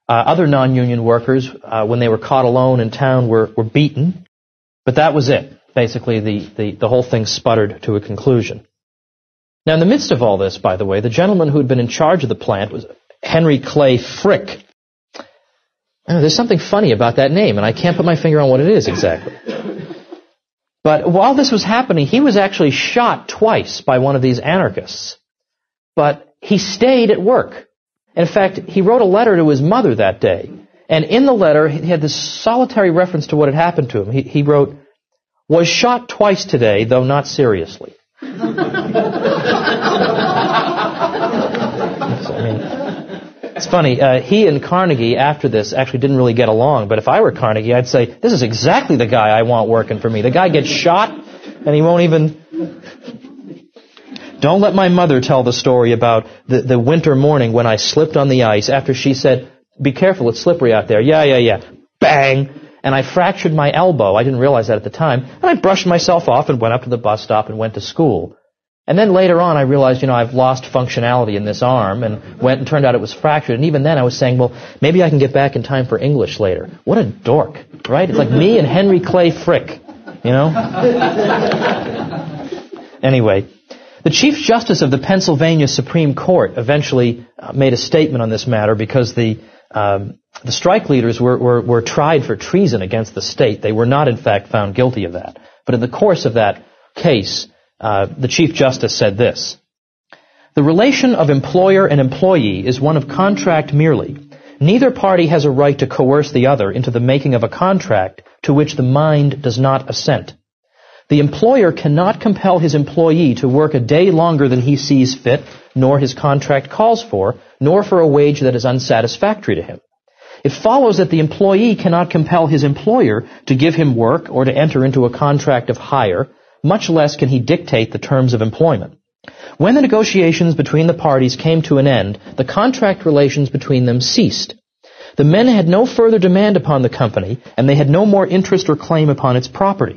Uh, other non-union workers, uh, when they were caught alone in town, were, were beaten. But that was it. Basically, the, the, the whole thing sputtered to a conclusion. Now, in the midst of all this, by the way, the gentleman who had been in charge of the plant was Henry Clay Frick. Oh, there's something funny about that name, and I can't put my finger on what it is exactly. But while this was happening, he was actually shot twice by one of these anarchists. But he stayed at work. In fact, he wrote a letter to his mother that day. And in the letter, he had this solitary reference to what had happened to him. He, he wrote, "Was shot twice today, though not seriously." So, I mean, it's funny. Uh, he and Carnegie, after this, actually didn't really get along. But if I were Carnegie, I'd say, this is exactly the guy I want working for me. The guy gets shot, and he won't even... Don't let my mother tell the story about the, the winter morning when I slipped on the ice after she said, "Be careful, it's slippery out there." Yeah, yeah, yeah. Bang! And I fractured my elbow. I didn't realize that at the time. And I brushed myself off and went up to the bus stop and went to school. And then later on I realized, you know, I've lost functionality in this arm, and went and turned out it was fractured. And even then I was saying, well, maybe I can get back in time for English later. What a dork, right? It's like me and Henry Clay Frick, you know? Anyway, the Chief Justice of the Pennsylvania Supreme Court eventually uh, made a statement on this matter because the um, the strike leaders were, were, were tried for treason against the state. They were not, in fact, found guilty of that. But in the course of that case, uh, the Chief Justice said this: "The relation of employer and employee is one of contract merely. Neither party has a right to coerce the other into the making of a contract to which the mind does not assent. The employer cannot compel his employee to work a day longer than he sees fit, nor his contract calls for, nor for a wage that is unsatisfactory to him. It follows that the employee cannot compel his employer to give him work or to enter into a contract of hire, much less can he dictate the terms of employment. When the negotiations between the parties came to an end, the contract relations between them ceased. The men had no further demand upon the company, and they had no more interest or claim upon its property.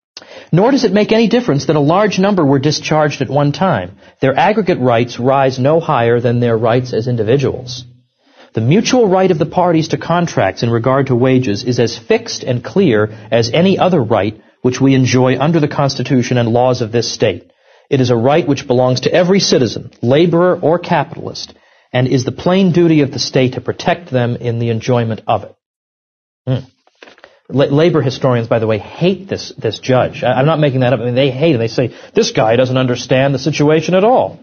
Nor does it make any difference that a large number were discharged at one time. Their aggregate rights rise no higher than their rights as individuals. The mutual right of the parties to contracts in regard to wages is as fixed and clear as any other right which we enjoy under the Constitution and laws of this state. It is a right which belongs to every citizen, laborer or capitalist, and is the plain duty of the state to protect them in the enjoyment of it." Mm. La- labor historians, by the way, hate this this judge. I, I'm not making that up. I mean, they hate it. They say, this guy doesn't understand the situation at all.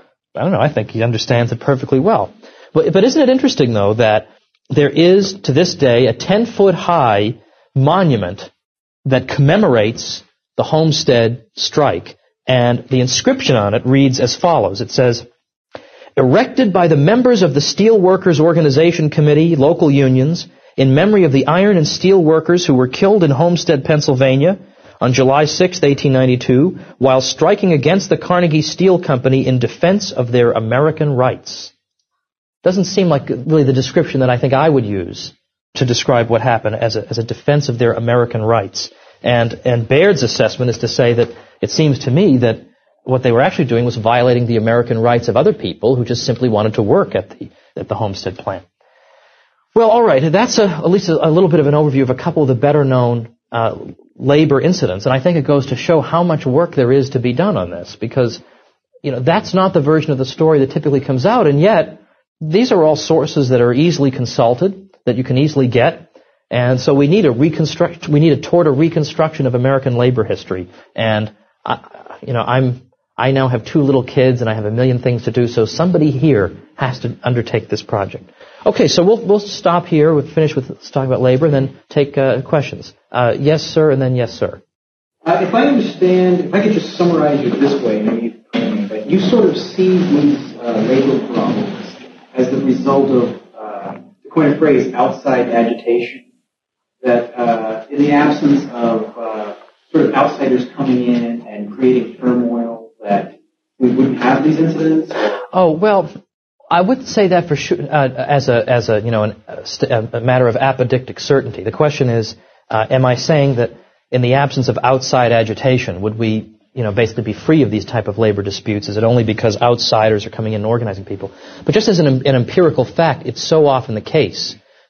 I don't know. I think he understands it perfectly well. But, but isn't it interesting, though, that there is, to this day, a ten-foot high monument that commemorates the Homestead strike, and the inscription on it reads as follows. It says, "Erected by the members of the Steel Workers Organization Committee, local unions, in memory of the iron and steel workers who were killed in Homestead, Pennsylvania, on July sixth, eighteen ninety-two, while striking against the Carnegie Steel Company in defense of their American rights." Doesn't seem like really the description that I think I would use to describe what happened as a, as a defense of their American rights. And, and Baird's assessment is to say that it seems to me that what they were actually doing was violating the American rights of other people who just simply wanted to work at the, at the Homestead plant. Well, all right, that's a, at least a, a little bit of an overview of a couple of the better-known uh, labor incidents, and I think it goes to show how much work there is to be done on this, because, you know, that's not the version of the story that typically comes out, and yet these are all sources that are easily consulted, that you can easily get, and so we need a reconstruct, we need a toward a reconstruction of American labor history, and I, you know, I'm. I now have two little kids, and I have a million things to do, so somebody here has to undertake this project. Okay, so we'll we'll stop here. We'll finish with talking about labor, and then take uh, questions. Uh, yes, sir, and then yes, sir. Uh, if I understand, if I could just summarize it this way, maybe you can, but you sort of see these uh, labor problems as the result of, uh, to coin a phrase, outside agitation, that uh, in the absence of uh, sort of outsiders coming in and creating turmoil, that we wouldn't have these incidents? Oh, well, I wouldn't say that for sure, uh, as a, as a, you know, an, a, a matter of apodictic certainty. The question is, uh, am I saying that in the absence of outside agitation, would we, you know, basically be free of these type of labor disputes? Is it only because outsiders are coming in and organizing people? But just as an, an empirical fact, it's so often the case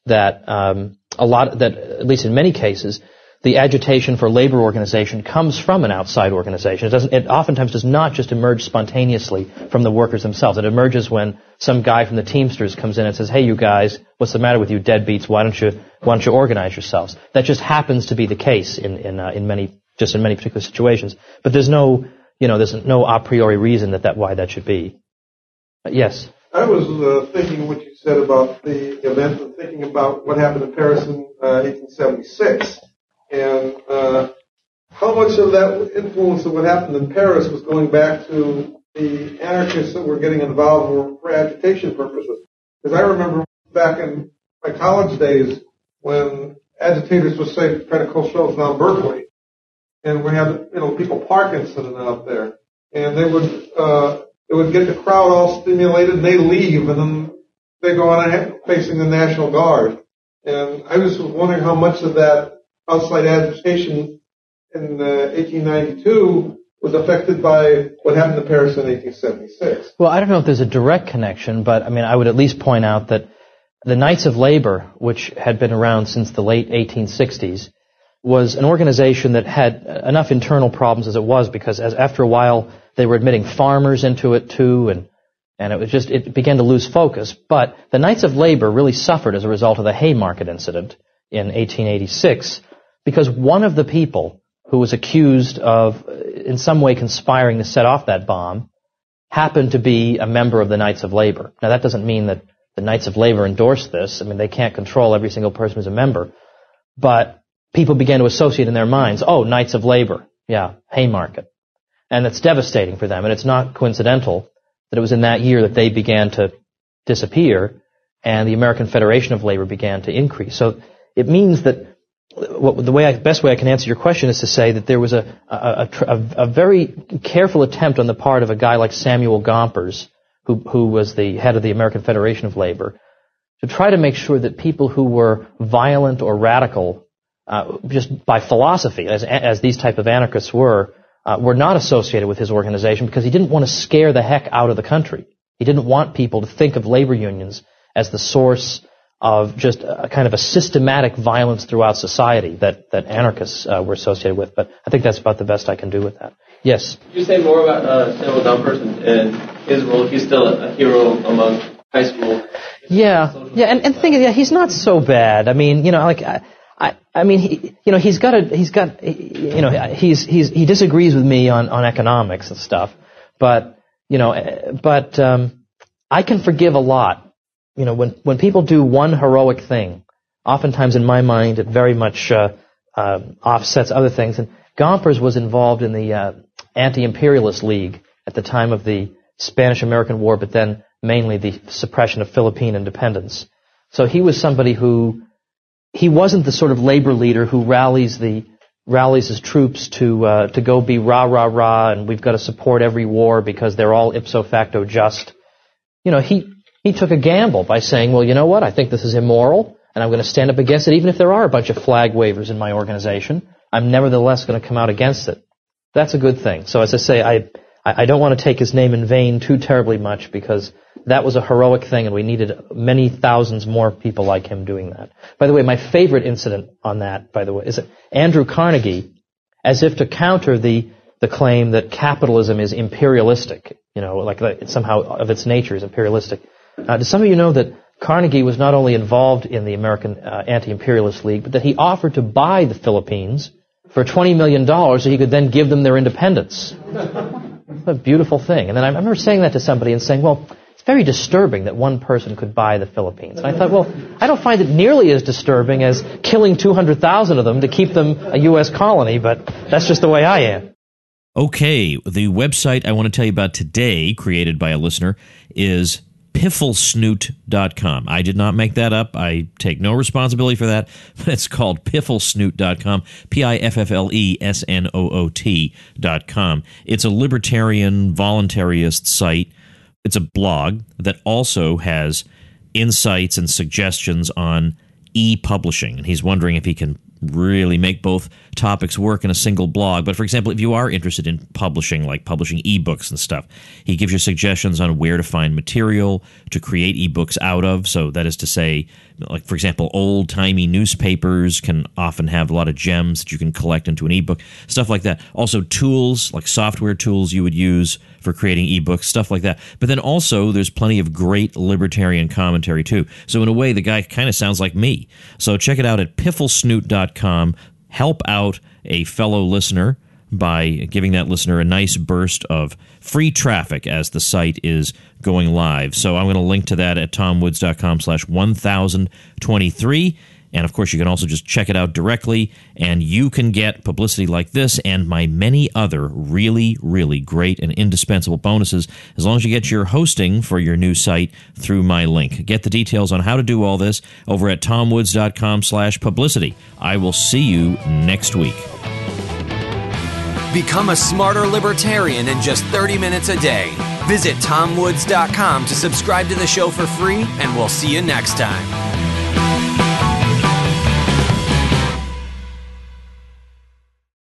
that um, a lot that at least in many cases, the agitation for labor organization comes from an outside organization. It doesn't. It oftentimes does not just emerge spontaneously from the workers themselves. It emerges when some guy from the Teamsters comes in and says, "Hey, you guys, what's the matter with you deadbeats? Why don't you why don't you organize yourselves?" That just happens to be the case in in uh, in many just in many particular situations. But there's no you know there's no a priori reason that that why that should be. Uh, yes. I was uh, thinking what you said about the event and thinking about what happened in Paris in uh, eighteen seventy-six. And uh, how much of that influence of what happened in Paris was going back to the anarchists that were getting involved for, for agitation purposes? Because I remember back in my college days when agitators would say trying to call shows down Berkeley, and we had you know people Parkinson out there, and they would uh, it would get the crowd all stimulated, and they leave, and then they go on ahead facing the National Guard. And I just was wondering how much of that outside agitation in uh, eighteen ninety-two was affected by what happened in Paris in eighteen seventy-six. Well, I don't know if there's a direct connection, but I mean, I would at least point out that the Knights of Labor, which had been around since the late eighteen sixties, was an organization that had enough internal problems as it was, because as after a while they were admitting farmers into it too, and and it was just it began to lose focus. But the Knights of Labor really suffered as a result of the Haymarket incident in eighteen eighty-six. Because one of the people who was accused of in some way conspiring to set off that bomb happened to be a member of the Knights of Labor. Now, that doesn't mean that the Knights of Labor endorsed this. I mean, they can't control every single person who's a member. But people began to associate in their minds, oh, Knights of Labor, yeah, Haymarket. And it's devastating for them. And it's not coincidental that it was in that year that they began to disappear and the American Federation of Labor began to increase. So it means that What, the way I, best way I can answer your question is to say that there was a, a, a, a very careful attempt on the part of a guy like Samuel Gompers, who, who was the head of the American Federation of Labor, to try to make sure that people who were violent or radical, uh, just by philosophy, as, as these type of anarchists were, uh, were not associated with his organization, because he didn't want to scare the heck out of the country. He didn't want people to think of labor unions as the source of just a kind of a systematic violence throughout society that, that anarchists uh, were associated with. But I think that's about the best I can do with that. Yes? Could you say more about uh, Samuel Gompers and, and his role? He's still a hero among high school. Yeah, yeah, and, and think, yeah, he's not so bad. I mean, you know, like, I, I, I mean, he, you know, he's got a, he's got, you know, he's, he's, he disagrees with me on, on economics and stuff, but, you know, but, um, I can forgive a lot. You know, when, when people do one heroic thing, oftentimes in my mind it very much uh, uh, offsets other things. And Gompers was involved in the uh, Anti-Imperialist League at the time of the Spanish-American War, but then mainly the suppression of Philippine independence. So he was somebody who, he wasn't the sort of labor leader who rallies the rallies his troops to uh, to go be rah rah rah and we've got to support every war because they're all ipso facto just. You know, he. He took a gamble by saying, well, you know what, I think this is immoral, and I'm going to stand up against it, even if there are a bunch of flag wavers in my organization. I'm nevertheless going to come out against it. That's a good thing. So as I say, I I don't want to take his name in vain too terribly much, because that was a heroic thing, and we needed many thousands more people like him doing that. By the way, my favorite incident on that, by the way, is that Andrew Carnegie, as if to counter the the claim that capitalism is imperialistic, you know, like that somehow of its nature is imperialistic. Uh, do some of you know that Carnegie was not only involved in the American uh, Anti-Imperialist League, but that he offered to buy the Philippines for twenty million dollars so he could then give them their independence? What a beautiful thing. And then I remember saying that to somebody and saying, well, it's very disturbing that one person could buy the Philippines. And I thought, well, I don't find it nearly as disturbing as killing two hundred thousand of them to keep them a U S colony, but that's just the way I am. Okay, the website I want to tell you about today, created by a listener, is piffle snoot dot com. I did not make that up. I take no responsibility for that, but it's called piffle snoot dot com, P I F F L E S N O O T dot com. It's a libertarian voluntarist site. It's a blog that also has insights and suggestions on e-publishing, and he's wondering if he can really make both topics work in a single blog. But for example, if you are interested in publishing, like publishing ebooks and stuff, he gives you suggestions on where to find material to create ebooks out of. So that is to say, like, for example, old-timey newspapers can often have a lot of gems that you can collect into an ebook, stuff like that. Also tools, like software tools you would use for creating ebooks, stuff like that. But then also there's plenty of great libertarian commentary too. So in a way, the guy kind of sounds like me. So check it out at piffle snoot dot com. Help out a fellow listener by giving that listener a nice burst of free traffic as the site is going live. So I'm going to link to that at tomwoods dot com slash one thousand twenty-three. And, of course, you can also just check it out directly, and you can get publicity like this and my many other really, really great and indispensable bonuses as long as you get your hosting for your new site through my link. Get the details on how to do all this over at tomwoods dot com slash publicity. I will see you next week. Become a smarter libertarian in just thirty minutes a day. Visit tom woods dot com to subscribe to the show for free, and we'll see you next time.